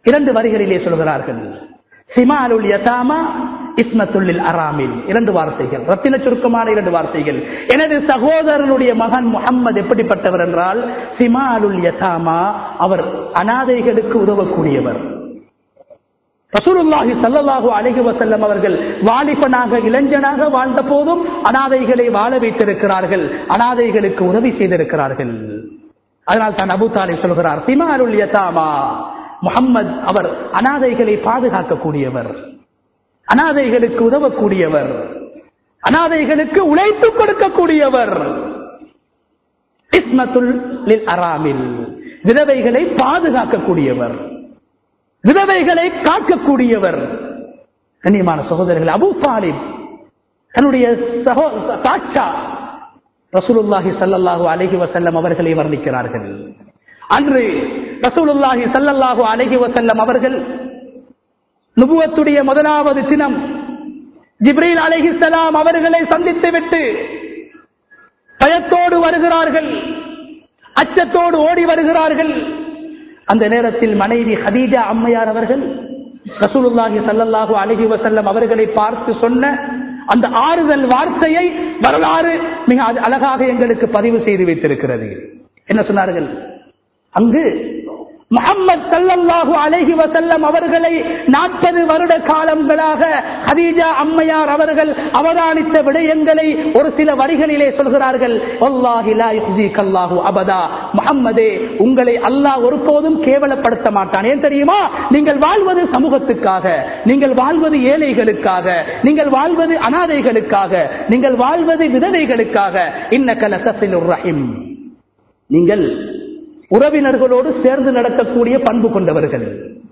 இரண்டு வரிகளிலே சொல்கிறார்கள், சிமாலுல் யதாமா இஸ்மத்துல் அராமில். இரண்டு வார்த்தைகள், ரத்தின சுருக்கமான இரண்டு வார்த்தைகள். எனது சகோதரனுடைய மகன் முஹம்மது எப்படிப்பட்டவர் என்றால், சிமாலுல் யதாமா, அவர் அனாதைகளுக்கு உதவக்கூடியவர். ரசூலுல்லாஹி ஸல்லல்லாஹு அலைஹி வஸல்லம் அவர்கள் வாலிபனாக இளைஞனாக வாழ்ந்த போதும் அனாதைகளை வாழ வைத்திருக்கிறார்கள், அனாதைகளுக்கு உதவி செய்திருக்கிறார்கள். அதனால் தான் அபூ தாலிப் சொல்கிறார், சிமாலுல் யதாமா, முஹம்மது அவர் அனாதைகளை பாதுகாக்கக்கூடியவர், அனாதைகளுக்கு உதவக்கூடியவர், அனாதைகளுக்கு உழைத்து கொடுக்கக்கூடியவர். இஸ்மத்துல் லில் அராமில், விதவைகளை பாதுகாக்கக்கூடியவர், விதவைகளை காக்கக்கூடியவர். கண்ணியமான சகோதரர்கள், அபூ தாலிப் தன்னுடைய சாட்சா ரசூலுல்லாஹி ஸல்லல்லாஹு அலைஹி வஸல்லம் அவர்களை வர்ணிக்கிறார்கள். அன்று ரசூலுல்லாஹி ஸல்லல்லாஹு அலைஹி வஸல்லம் அவர்கள் நுபுவத்துடைய முதலாவது தினம் ஜிப்ரீல் அலைஹிஸ்ஸலாம் அவர்களை சந்தித்து விட்டு பயத்தோடு வருகிறார்கள், அச்சத்தோடு ஓடி வருகிறார்கள். அந்த நேரத்தில் மனைவி ஹதீஜா அம்மையார் அவர்கள் ரசூலுல்லாஹி ஸல்லல்லாஹு அலைஹி வஸல்லம் அவர்களை பார்த்து சொன்ன அந்த ஆறுதல் வார்த்தையை வரலாறு மிக அழகாக எங்களுக்கு பதிவு செய்து வைத்திருக்கிறது. என்ன சொன்னார்கள்? அங்கு முஹம்மது ஸல்லல்லாஹு அலைஹி வஸல்லம் அவர்களை நாற்பது வருட காலங்களாக ஹதீஜா அம்மையார் அவர்கள் அவதானித்த விடயங்களை ஒரு சில வரிகளிலே சொல்கிறார்கள். வல்லாஹி லா யுஹ்ஸிகல்லாஹு அபதா, முஹம்மதே உங்களை அல்லாஹ் ஒருபோதும் கேவலப்படுத்த மாட்டான். ஏன் தெரியுமா? நீங்கள் வாழ்வது சமூகத்துக்காக, நீங்கள் வாழ்வது ஏழைகளுக்காக, நீங்கள் வாழ்வது அனாதைகளுக்காக, நீங்கள் வாழ்வது விதவைகளுக்காக. இன்னக லதஸிலுர் ரஹீம், நீங்கள் உறவினர்களோடு சேர்ந்து நடக்கக்கூடிய பண்பு கொண்டவர்கள்.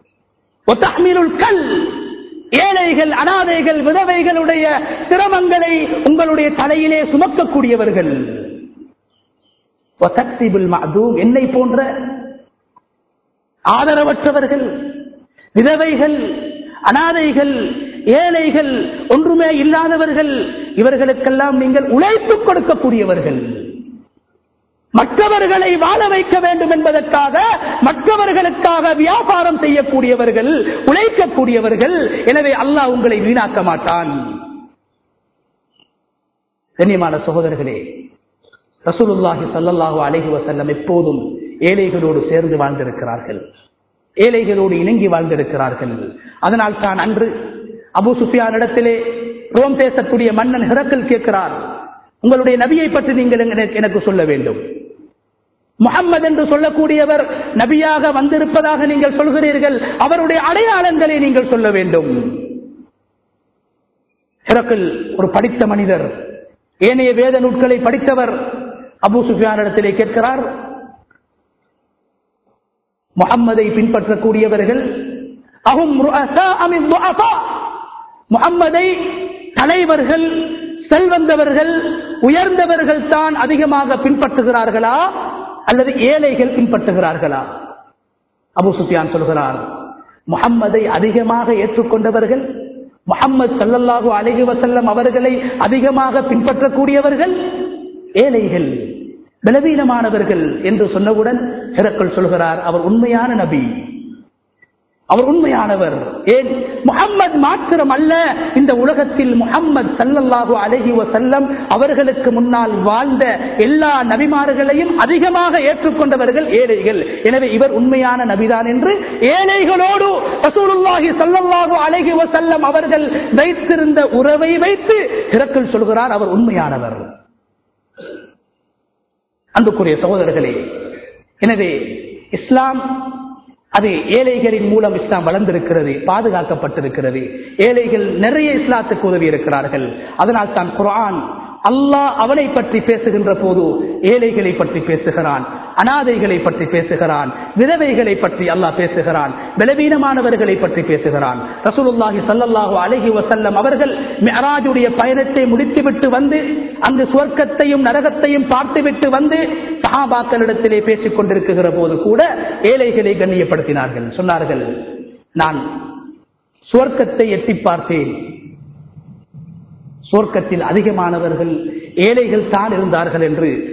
ஏழைகள், அனாதைகள், விதவைகளுடைய சிரமங்களை உங்களுடைய தலையிலே சுமக்கக்கூடியவர்கள். என்னை போன்ற ஆதரவற்றவர்கள், விதவைகள், அனாதைகள், ஏழைகள், ஒன்றுமே இல்லாதவர்கள், இவர்களுக்கெல்லாம் நீங்கள் உழைத்துக் கொடுக்கக்கூடியவர்கள். மற்றவர்களை வாழ வைக்க வேண்டும் என்பதற்காக மற்றவர்களுக்காக வியாபாரம் செய்யக்கூடியவர்கள், உழைக்கக்கூடியவர்கள். எனவே அல்லாஹ் உங்களை வீணாக்க மாட்டான். கண்ணியமான சகோதரர்களே, ரசூலுல்லாஹி ஸல்லல்லாஹு அலைஹி வஸல்லம் எப்போதும் ஏழைகளோடு சேர்ந்து வாழ்ந்திருக்கிறார்கள், ஏழைகளோடு இணங்கி வாழ்ந்திருக்கிறார்கள். அதனால் தான் அன்று அபூ சுஃபியான் இடத்திலே ரோம் பேசக்கூடிய மன்னன் ஹிரக்கல் கேட்கிறார், உங்களுடைய நபியை பற்றி நீங்கள் எனக்கு சொல்ல வேண்டும். முஹம்மது என்று சொல்லக்கூடியவர் நபியாக வந்திருப்பதாக நீங்கள் சொல்கிறீர்கள், அவருடைய அடையாளங்களை நீங்கள் சொல்ல வேண்டும். ஹிரக்கல் ஒரு படித்த மனிதர், ஏனைய வேத நூல்களை படித்தவர். அபூ சுஃபியான் இடத்திலே கேட்கிறார், முஹம்மதை பின்பற்றக்கூடியவர்கள் அஹும் ருஅஸா அமின் துஅஃபா, முஹம்மதை தலைவர்கள், செல்வந்தவர்கள், உயர்ந்தவர்கள் தான் அதிகமாக பின்பற்றுகிறார்களா அல்லது ஏழைகள் பின்பற்றுகிறார்களா? அபூ சுஃபியான் சொல்கிறார், முஹம்மதை அதிகமாக ஏற்றுக்கொண்டவர்கள், முஹம்மது ஸல்லல்லாஹு அலைஹி வஸல்லம் அவர்களை அதிகமாக பின்பற்றக்கூடியவர்கள் ஏழைகள், பலவீனமானவர்கள் என்று சொன்னவுடன் ஹிரக்கல் சொல்கிறார், அவர் உண்மையான நபி, அவர் உண்மையானவர். ஏன்? முஹம்மது மாத்திரம் அல்ல, இந்த உலகத்தில் முஹம்மது ஸல்லல்லாஹு அலைஹி வஸல்லம் அவர்களுக்கு முன்னால் வாழ்ந்த எல்லா நபிமார்களையும் அதிகமாக ஏற்றுக்கொண்டவர்கள் ஏழைகள். எனவே இவர் உண்மையான நபிதான் என்று ஏழைகளோடு ரசூலுல்லாஹி ஸல்லல்லாஹு அலைஹி வஸல்லம் அவர்கள் வைத்திருந்த உறவை வைத்து ஹிரக்கல் சொல்கிறார், அவர் உண்மையானவர். அன்புக்குரிய சகோதரர்களே, எனவே இஸ்லாம் அது ஏழைகளின் மூலம் இஸ்லாம் வளர்ந்திருக்கிறது, பாதுகாக்கப்பட்டிருக்கிறது. ஏழைகள் நிறைய இஸ்லாத்துக்கு உதவி இருக்கிறார்கள். அதனால் தான் குர்ஆன் அல்லாஹ் அவனை பற்றி பேசுகின்ற போது ஏழைகளை பற்றி பேசுகிறான், அனாதைகளை பற்றி பேசுகிறான், விதவைகளை பற்றி அல்லாஹ் பேசுகிறான், பலவீனமானவர்களை பற்றி பேசுகிறான். ரசூலுல்லாஹி ஸல்லல்லாஹு அலைஹி வஸல்லம் அவர்கள் மிஅராஜுடைய பயணத்தை முடித்துவிட்டு வந்து அங்கு சுவர்க்கத்தையும் நரகத்தையும் பார்த்துவிட்டு வந்து சஹாபாக்களிடத்திலே பேசிக் கொண்டிருக்கிற போது கூட ஏழைகளை கண்ணியப்படுத்தினார்கள். சொன்னார்கள், நான் சுவர்க்கத்தை எட்டி பார்த்தேன், சுவர்க்கத்தில் அதிகமானவர்கள் ஏழைகள் தான் இருந்தார்கள் என்று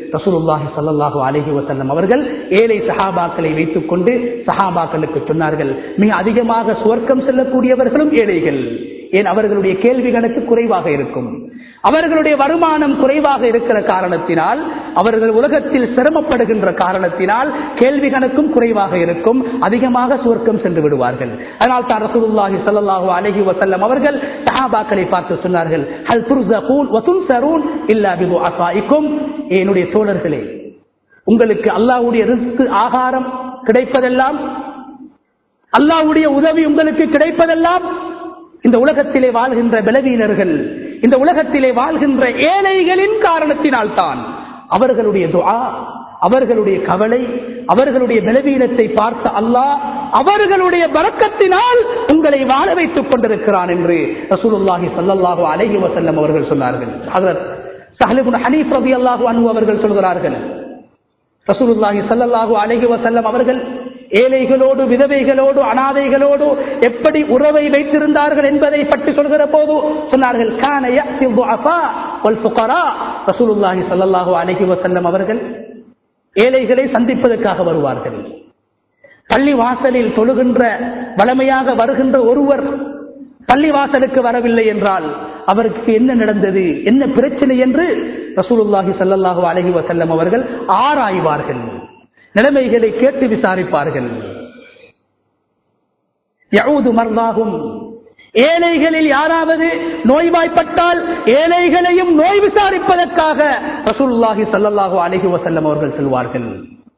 ரசூலுல்லாஹி ஸல்லல்லாஹு அலைஹி வஸல்லம் அவர்கள் ஏழை சஹாபாக்களை வைத்துக் கொண்டு சஹாபாக்களுக்கு சொன்னார்கள், மிக அதிகமாக சுவர்க்கம் செல்லக்கூடியவர்களும் ஏழைகள். ஏன்? அவர்களுடைய கேள்வி கணக்கு குறைவாக இருக்கும், அவர்களுடைய வருமானம் குறைவாக இருக்கிற காரணத்தினால், அவர்கள் உலகத்தில் சிரமப்படுகின்ற காரணத்தினால் கேள்வி கணக்கும் குறைவாக இருக்கும், அதிகமாக சுவர்க்கம் சென்று விடுவார்கள். அதனால் தான் ரசூலுல்லாஹி ஸல்லல்லாஹு அலைஹி வஸல்லம் அவர்கள் சஹாபாக்களை பார்த்து சொன்னார்கள், ஹல் துர்ஸகூன் வ துன்ஸரூன் இல்லா பிதுஆஃபாயிக்கும். என்னுடைய தோழர்களே, உங்களுக்கு அல்லாஹ்வுடைய ரிஸ்க், ஆகாரம் கிடைப்பதெல்லாம், அல்லாஹ்வுடைய உதவி உங்களுக்கு கிடைப்பதெல்லாம் இந்த உலகத்திலே வாழ்கின்ற பலவீனர்கள், இந்த உலகத்திலே வாழ்கின்ற ஏழைகளின் காரணத்தினால் தான். அவர்களுடைய துஆ, அவர்களுடைய கவலை, அவர்களுடைய பலவீனத்தை பார்த்த அல்லாஹ் அவர்களுடைய பரக்கத்தினால் உங்களை வாழ வைத்துக் கொண்டிருக்கிறான் என்று ரசூலுல்லாஹி ஸல்லல்லாஹு அலைஹி வஸல்லம் அவர்கள் சொன்னார்கள். ஹஜ்ரத் ஸஹ்ல் இப்னு ஹனீஃப் ரலியல்லாஹு அன்ஹு அவர்கள் சொல்கிறார்கள், ரசூலுல்லாஹி ஸல்லல்லாஹு அலைஹி வஸல்லம் அவர்கள் ஏழைகளோடு, விதவைகளோடு, அனாதைகளோடு எப்படி உறவை வைத்திருந்தார்கள் என்பதை பற்றி சொல்கிற போது சொன்னார்கள், கான யஅதி துஅஃபா வல் ஃபுகரா. ரசூலுல்லாஹி ஸல்லல்லாஹு அலைஹி வஸல்லம் அவர்கள் ஏழைகளை சந்திப்பதற்காக வருவார்கள். பள்ளி வாசலில் தொழுகின்ற வளமையாக வருகின்ற ஒருவர் பள்ளி வாசலுக்கு வரவில்லை என்றால் அவருக்கு என்ன நடந்தது, என்ன பிரச்சனை என்று ரசூலுல்லாஹி ஸல்லல்லாஹு அலைஹி வஸல்லம் அவர்கள் ஆராய்வார்கள், நிலைமைகளை கேட்டு விசாரிப்பார்கள். யஊது மர்தாஹும், ஏழைகளில் யாராவது நோய்வாய்ப்பட்டால் ஏழைகளையும் நோய் விசாரிப்பதற்காக ரசூலுல்லாஹி ஸல்லல்லாஹு அலைஹி வஸல்லம் அவர்கள் செல்வார்கள்.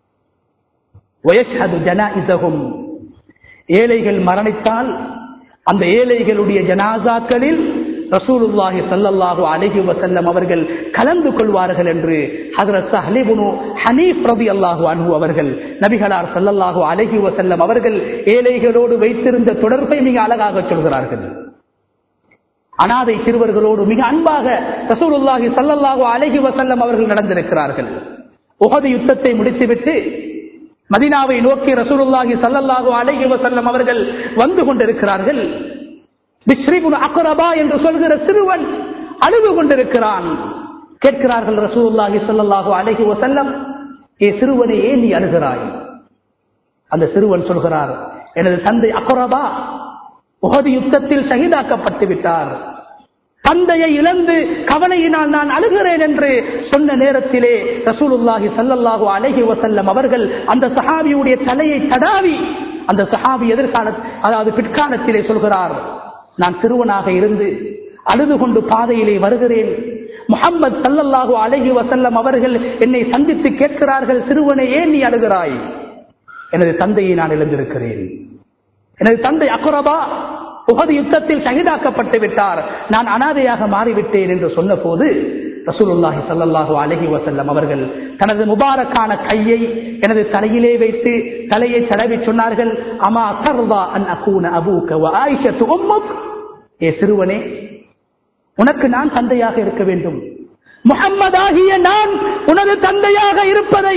வயஷ்ஹது ஜனாயிஸஹும், ஏழைகள் மரணித்தால் அந்த ஏழைகளுடைய ஜனாசாக்களில் ரசூலுல்லாஹி ஸல்லல்லாஹு அலைஹி வஸல்லம் அவர்கள் கலந்து கொள்வார்கள் என்று ஹஜ்ரத் ஸஹ்ல் இப்னு ஹனீஃப் ரலியல்லாஹு அன்ஹு அவர்கள், நபிகளார் ஸல்லல்லாஹு அலைஹி வஸல்லம் அவர்கள் ஏழைகளோடு வைத்திருந்த தொடர்பை மிக அழகாக சொல்கிறார்கள். அனாதை சிறுவர்களோடு மிக அன்பாக ரசூலுல்லாஹி ஸல்லல்லாஹு அலைஹி வஸல்லம் அவர்கள் நடந்திருக்கிறார்கள். உஹது யுத்தத்தை முடித்துவிட்டு மதீனாவை நோக்கி ரசூலுல்லாஹி ஸல்லல்லாஹு அலைஹி வஸல்லம் அவர்கள் வந்து கொண்டிருக்கிறார்கள். பிஷ்ர் இப்னு அக்ரபா என்று சொல்கிற சிறுவன் அழுது கொண்டிருக்கிறான். கேட்கிறார்கள் ரசூலுல்லாஹி ஸல்லல்லாஹு அலைஹி வஸல்லம், ஏ சிறுவனே, ஏன் நீ அழுகிறாய்? அந்த சிறுவன் சொல்கிறார், எனது தந்தை அக்ரபா உஹது யுத்தத்தில் ஷஹீதாக்கப்பட்டு விட்டார், தந்தையை இழந்து கவலையினால் நான் அழுகிறேன் என்று சொன்ன நேரத்திலே ரசூலுல்லாஹி ஸல்லல்லாஹு அலைஹி வஸல்லம் அவர்கள் அந்த சஹாபியுடைய தலையை தடாவி, அந்த சஹாபி எதிர்கால அதாவது பிற்காலத்திலே சொல்கிறார், நான் சிறுவனாக இருந்து அழுது கொண்டு பாதையிலே வருகிறேன், முஹம்மது ஸல்லல்லாஹு அலைஹி வஸல்லம் அவர்கள் என்னை சந்தித்து கேட்கிறார்கள், சிறுவனே, ஏன் நீ அழுகிறாய்? எனது தந்தையை நான் இழந்திருக்கிறேன், எனது தந்தை அக்ரபா உஹது யுத்தத்தில் ஷஹீதாக்கப்பட்டு விட்டார், நான் அனாதையாக மாறிவிட்டேன் என்று சொன்ன போது ரசூலுல்லாஹி ஸல்லல்லாஹு அலைஹி வஸல்லம் அவர்கள் தனது முபாரக்கான கையை எனது தலையிலே வைத்து தலையை தடவி சொன்னார்கள், அமா தர்தா அன் அகூன அபூக வ ஆயிஷத்து உம்முக். ஏ சிறுவனே, உனக்கு நான் தந்தையாக இருக்க வேண்டும், முஹம்மதாகிய நான் உனது தந்தையாக இருப்பதை,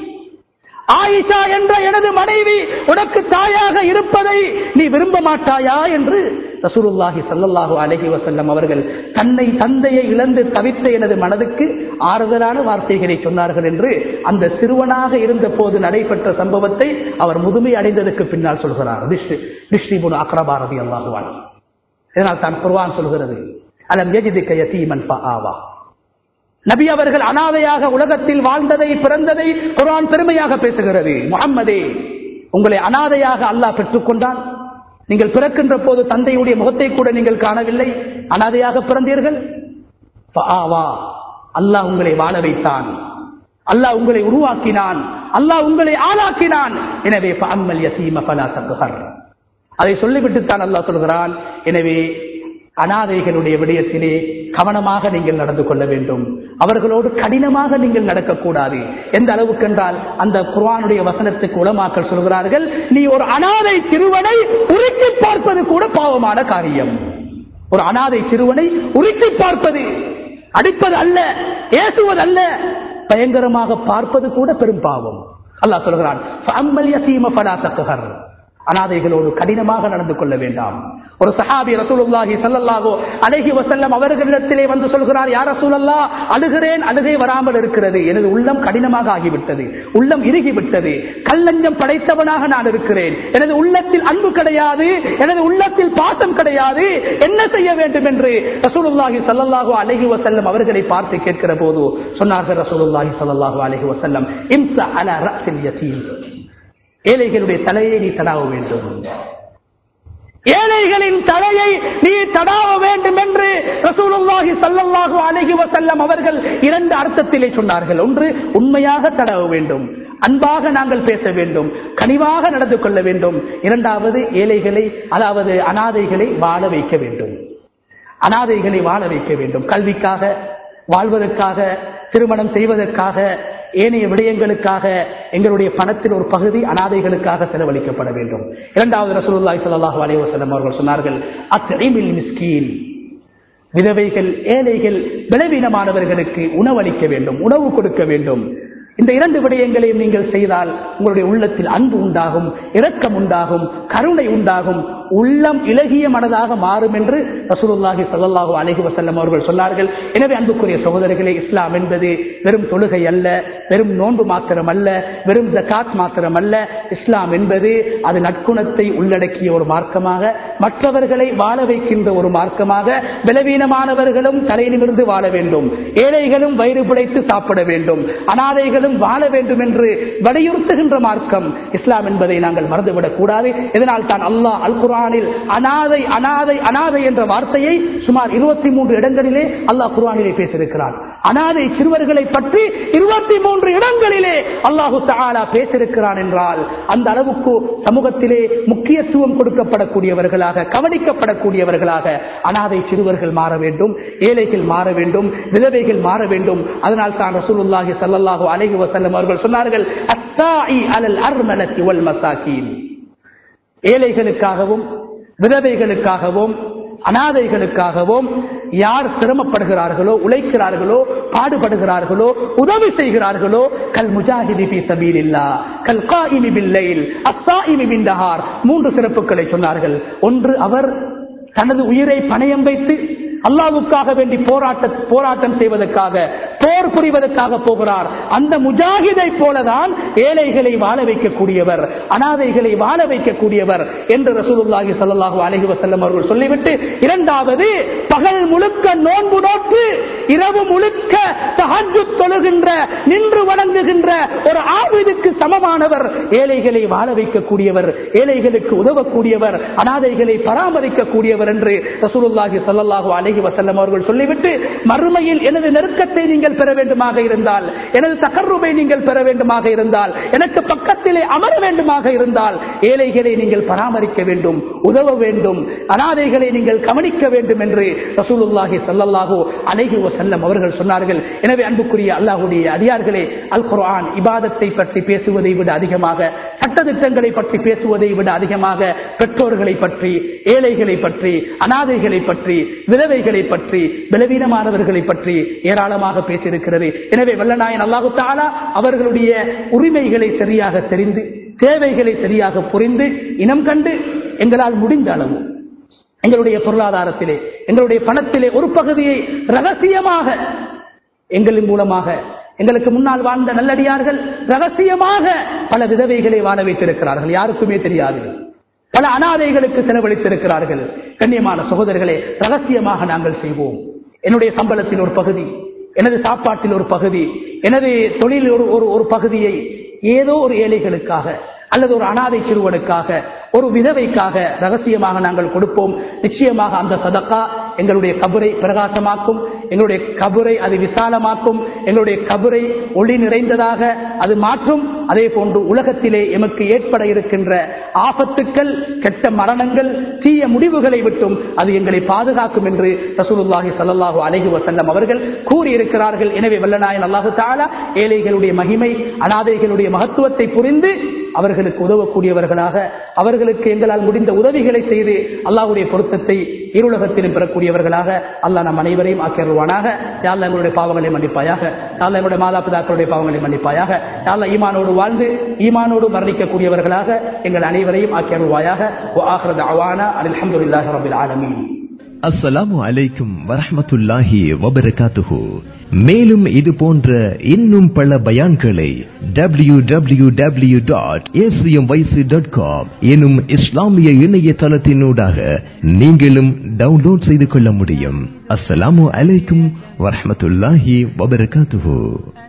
ஆயிஷா என்ற எனது மனைவி உனக்கு தாயாக இருப்பதை நீ விரும்ப மாட்டாயா என்று ரசூலுல்லாஹி ஸல்லல்லாஹு அலைஹி வஸல்லம் அவர்கள் தன்னை தந்தையை இழந்து தவித்த எனது மனதுக்கு ஆறுதலான வார்த்தைகளை சொன்னார்கள் என்று அந்த சிறுவனாக இருந்த போது நடைபெற்ற சம்பவத்தை அவர் முதுமை அடைந்ததற்கு பின்னால் சொல்கிறார். பிஷ்ர் இப்னு அக்ரபா ரலியல்லாஹு அன்ஹு. இதனால் தான் குர்ஆன் சொல்கிறது, அலம் யஜிதுக யதீமன் ஃபஆவா. நபி அவர்கள் அனாதையாக உலகத்தில் வாழ்ந்ததை, பிறந்ததை குர்ஆன் பெருமையாக பேசுகிறது. முஹம்மதே, உங்களை அனாதையாக அல்லாஹ் பெற்றுக்கொண்டான், நீங்கள் பிறக்கின்ற போது தந்தையுடைய முகத்தை கூட நீங்கள் காணவில்லை, அனாதையாக பிறந்தீர்கள். அல்லாஹ் உங்களை வாழ வைத்தான், அல்லாஹ் உங்களை உருவாக்கினான், அல்லாஹ் உங்களை ஆளாக்கினான். எனவே அதை சொல்லிவிட்டுத்தான் அல்லாஹ் சொல்கிறான், எனவே அனாதைகளுடைய விடயத்திலே கவனமாக நீங்கள் நடந்து கொள்ள வேண்டும், அவர்களோடு கடினமாக நீங்கள் நடக்கக்கூடாது. எந்த அளவுக்கு என்றால் அந்த குர்ஆனுடைய வசனத்துக்கு உலமாக்கள் சொல்கிறார்கள், நீ ஒரு அனாதை சிறுவனை உருக்கி பார்ப்பது கூட பாவமான காரியம். ஒரு அனாதை சிறுவனை உருக்கி பார்ப்பது, அடிப்பது அல்ல, ஏசுவது அல்ல, பயங்கரமாக பார்ப்பது கூட பெரும் பாவம். அல்லாஹ் சொல்கிறான், அனாதைகளோடு கடினமாக நடந்து கொள்ள வேண்டாம். ஒரு சஹாபி ரசூலுல்லாஹி ஸல்லல்லாஹு அலைஹி வஸல்லம் அவர்களிடத்திலே வந்து சொல்கிறார், யா ரசூலல்லாஹ், அழுகிறேன், அழுகை வராமல் இருக்கிறது, எனது உள்ளம் கடினமாக ஆகிவிட்டது, உள்ளம் இறுகிவிட்டது, கல்லஞ்சம் படைத்தவனாக நான் இருக்கிறேன், எனது உள்ளத்தில் அன்பு கிடையாது, எனது உள்ளத்தில் பாசம் கிடையாது, என்ன செய்ய வேண்டும் என்று ரசூலுல்லாஹி ஸல்லல்லாஹு அலைஹி வஸல்லம் அவர்களை பார்த்து கேட்கிற போது சொன்னார்கள் ரசூலுல்லாஹி ஸல்லல்லாஹு அலைஹி வஸல்லம், இம்ஸா அலா ரஅஸில் யதீம், ஏழைகளுடைய தலையை நீ தடாவ வேண்டும், ஏழைகளின் தலையை நீ தடாவ வேண்டும் என்று ரசூலுல்லாஹி ஸல்லல்லாஹு அலைஹி வஸல்லம் அவர்கள் இரண்டு அர்த்தத்திலே சொன்னார்கள். ஒன்று, உண்மையாக தடாவ வேண்டும், அன்பாக நாங்கள் பேச வேண்டும், கனிவாக நடந்து கொள்ள வேண்டும். இரண்டாவது, ஏழைகளை, அதாவது அனாதைகளை வாழ வைக்க வேண்டும், அனாதைகளை வாழ வைக்க வேண்டும். கல்விக்காக, வாழ்வதற்காக, திருமணம் செய்வதற்காக, ஏனைய விடயங்களுக்காக எங்களுடைய பணத்தில் ஒரு பகுதி அனாதைகளுக்காக செலவழிக்கப்பட வேண்டும். இரண்டாவது, ரசூலுல்லாஹி ஸல்லல்லாஹு அலைஹி வஸல்லம் அவர்கள் சொன்னார்கள், அத்இமில் மிஸ்கீன், விதவைகள், ஏழைகள், பலவீனமானவர்களுக்கு உணவளிக்க வேண்டும், உணவு கொடுக்க வேண்டும். இந்த இரண்டு விடயங்களையும் நீங்கள் செய்தால் உங்களுடைய உள்ளத்தில் அன்பு உண்டாகும், இரக்கம் உண்டாகும், கருணை உண்டாகும், உள்ளம் இலகிய மனதாக மாறும் என்று ரசூலுல்லாஹி ஸல்லல்லாஹு அலைஹி வஸல்லம் அவர்கள் சொன்னார்கள். எனவே அன்புக்குரிய சகோதரர்களே, இஸ்லாம் என்பது வெறும் தொழுகை அல்ல, வெறும் நோன்பு மாத்திரம் அல்ல, வெறும் ஜகாத் மாத்திரம் அல்ல. இஸ்லாம் என்பது அது நற்குணத்தை உள்ளடக்கிய ஒரு மார்க்கமாக, மற்றவர்களை வாழ வைக்கின்ற ஒரு மார்க்கமாக, பலவீனமானவர்களும் தலை நிமிர்ந்து வாழ வேண்டும், ஏழைகளும் வயிறு பிழைத்து சாப்பிட வேண்டும், அனாதைகளும் வாழ வேண்டும் என்று வலியுறுத்துகின்ற மார்க்கம் இஸ்லாம் என்பதை நாங்கள் மறந்துவிடக் கூடாது. இதனால் தான் அல்லாஹ் அல் குர்ஆனில் அனாதை அனாதை அனாதை என்ற வார்த்தையை சுமார் இருபத்தி மூன்று இடங்களிலே அல்லாஹ் குர்ஆனிலே பேசியிருக்கிறார். அனாதை சிறுவர்களை பற்றி இருபத்தி மூன்று இடங்களிலே அல்லாஹு தஆலா பேசியிருக்கிறான் என்றால் அந்த அளவுக்கு சமூகத்திலே முக்கியத்துவம் கொடுக்கப்படக்கூடியவர்களாக, கவனிக்கப்படக்கூடியவர்களாக அனாதை சிறுவர்கள் மாற வேண்டும், ஏழைகள் மாற வேண்டும், விதவைகள் மாற வேண்டும். அதனால் தான் ரசூலுல்லாஹி ஸல்லல்லாஹு அலைஹி வஸல்லம் அவர்கள் சொன்னார்கள், அஸ்ஸாஇ அலல் அர்மலத்தி வல் மசாகீன், ஏழைகளுக்காகவும் விதவைகளுக்காகவும் அனாதைகளுக்காகவும் யார் சிரமப்படுகிறார்களோ, உழைக்கிறார்களோ, பாடுபடுகிறார்களோ, உதவி செய்கிறார்களோ, கல் முஜாஹிதி ஃபீ சபீலில்லாஹ் கல் காயிமி பில் லைல் அஸ்ஸாயிமி பின் நஹார், மூன்று சிறப்புகளை சொன்னார்கள். ஒன்று, அவர் தனது உயிரை பணயம் வைத்து அல்லாஹ்வுக்காக வேண்டி போராட்ட போராட்டம் செய்வதற்காக, போர் புரிவதற்காக போகிறார். அந்த முஜாஹிதை போலதான் ஏழைகளை வாழ வைக்கக்கூடியவர், அனாதைகளை வாழ வைக்கக்கூடியவர் என்று ரசூலுல்லாஹி ஸல்லல்லாஹு அலைஹி வஸல்லம் அவர்கள் சொல்லிவிட்டு, இரண்டாவது, பகல் முழுக்க நோன்பு நோட்டு இரவு முழுக்க தஹஜ்ஜுத் தொழுகின்ற, நின்று வணங்குகின்ற ஒரு ஆபிதுக்கு சமமானவர், ஏழைகளை வாழ வைக்கக்கூடியவர், ஏழைகளுக்கு உதவக்கூடியவர், அனாதைகளை பராமரிக்கக்கூடியவர் என்று ரசூலுல்லாஹி ஸல்லல்லாஹு அலைஹி வஸல்லம் அவர்கள் சொல்லிவிட்டு, மறுமையில் எனது நெருக்கத்தை நீங்கள் பெற வேண்டுமாக இருந்தால், எனது தகர்ருபை நீங்கள் பெற வேண்டுமாக இருந்தால், எனக்கு பக்கத்திலே அமர வேண்டுமாக இருந்தால், ஏழைகளை நீங்கள் பராமரிக்க வேண்டும், உதவ வேண்டும், அனாதைகளை நீங்கள் கவனிக்க வேண்டும் என்று ரசூலுல்லாஹி ஸல்லல்லாஹு அலைஹி வஸல்லம் அவர்கள் சொன்னார்கள். எனவே அன்புக்குரிய அல்லாஹ்வுடைய அடியார்களே, அல் குர்ஆன் இபாதத்தை பற்றி பேசுவதை விட அதிகமாக, சட்டதிட்டங்களை பற்றி பேசுவதை விட அதிகமாக, பெற்றோர்களை பற்றி, ஏழைகளை பற்றி, அனாதைகளை பற்றி, விதவைகளை பற்றி, பலவீனமானவர்களை பற்றி ஏராளமாக பேசியிருக்கிறது. எனவே வல்லநாயன் அல்லாஹு தஆலா அவர்களுடைய உரிமைகளை சரியாக தெரிந்து, தேவைகளை சரியாக புரிந்து, இனம் கண்டு, எங்களால் முடிந்த அளவு எங்களுடைய பொருளாதாரத்திலே, எங்களுடைய பணத்திலே ஒரு பகுதியை ரகசியமாக எங்களின் மூலமாக, எங்களுக்கு முன்னால் வாழ்ந்த நல்லடியார்கள் ரகசியமாக பல விதவைகளை வாழ வைத்திருக்கிறார்கள், யாருக்குமே தெரியாது. பல அனாதைகளுக்கு செலவழித்திருக்கிறார்கள். கண்ணியமான சகோதரர்களே, ரகசியமாக நாங்கள் செய்வோம். என்னுடைய சம்பளத்தில் ஒரு பகுதி, எனது சாப்பாட்டில் ஒரு பகுதி, எனது தொழில் ஒரு ஒரு பகுதியை ஏதோ ஒரு ஏழைகளுக்காக அல்லது ஒரு அனாதை சிறுவனுக்காக, ஒரு விதவைக்காக ரகசியமாக நாங்கள் கொடுப்போம். நிச்சயமாக அந்த சதகா எங்களுடைய கபரை பிரகாசமாக்கும், எங்களுடைய கபரை அது விசாலமாக்கும், எங்களுடைய கபரை ஒளி நிறைந்ததாக அது மாற்றும். அதே போன்று உலகத்திலே எமக்கு ஏற்பட இருக்கின்ற ஆபத்துக்கள், கெட்ட மரணங்கள், தீய முடிவுகளை விட்டும் அது எங்களை பாதுகாக்கும் என்று ரசூலுல்லாஹி ஸல்லல்லாஹு அலைஹி வஸல்லம் அவர்கள் கூறியிருக்கிறார்கள். எனவே வல்லநாயன் அல்லாஹு தஆலா ஏழைகளுடைய மகிமை, அனாதைகளுடைய மகத்துவத்தை புரிந்து அவர்களுக்கு உதவக்கூடியவர்களாக, அவர்களுக்கு எங்களால் முடிந்த உதவிகளை செய்து அல்லாஹ்வுடைய பொருத்தத்தை இருளகத்திலும் பெறக்கூடியவர்களாக அல்லாஹ் நம் அனைவரையும் ஆக்கியருள்வானாக. யா அல்லாஹ் எங்களுடைய பாவங்களை மன்னிப்பாயாக. யா அல்லாஹ் எங்களுடைய மாதா பிதாக்களுடைய பாவங்களை மன்னிப்பாயாக. யா அல்லாஹ் ஈமானோடு வாழ்ந்து ஈமானோடு மரணிக்கக்கூடியவர்களாக எங்கள் அனைவரையும் ஆக்கியருள்வாயாக. வ ஆகிரு தஅவானா அல்ஹம்துலில்லாஹி ரப்பில் ஆலமீன். அஸ்ஸலாமு அலைக்கும் வரஹ்மத்துல்லாஹி வபரகாத்துஹு. மேலும் இது போன்ற இன்னும் பல பயான்களை W W W dot A C M Y C dot com எனும் இஸ்லாமிய இணையதளத்தினூடாக நீங்களும் டவுன்லோட் செய்து கொள்ள முடியும். அஸ்ஸலாமு அலைக்கும் வரஹ்மத்துல்லாஹி வபரகாத்துஹு.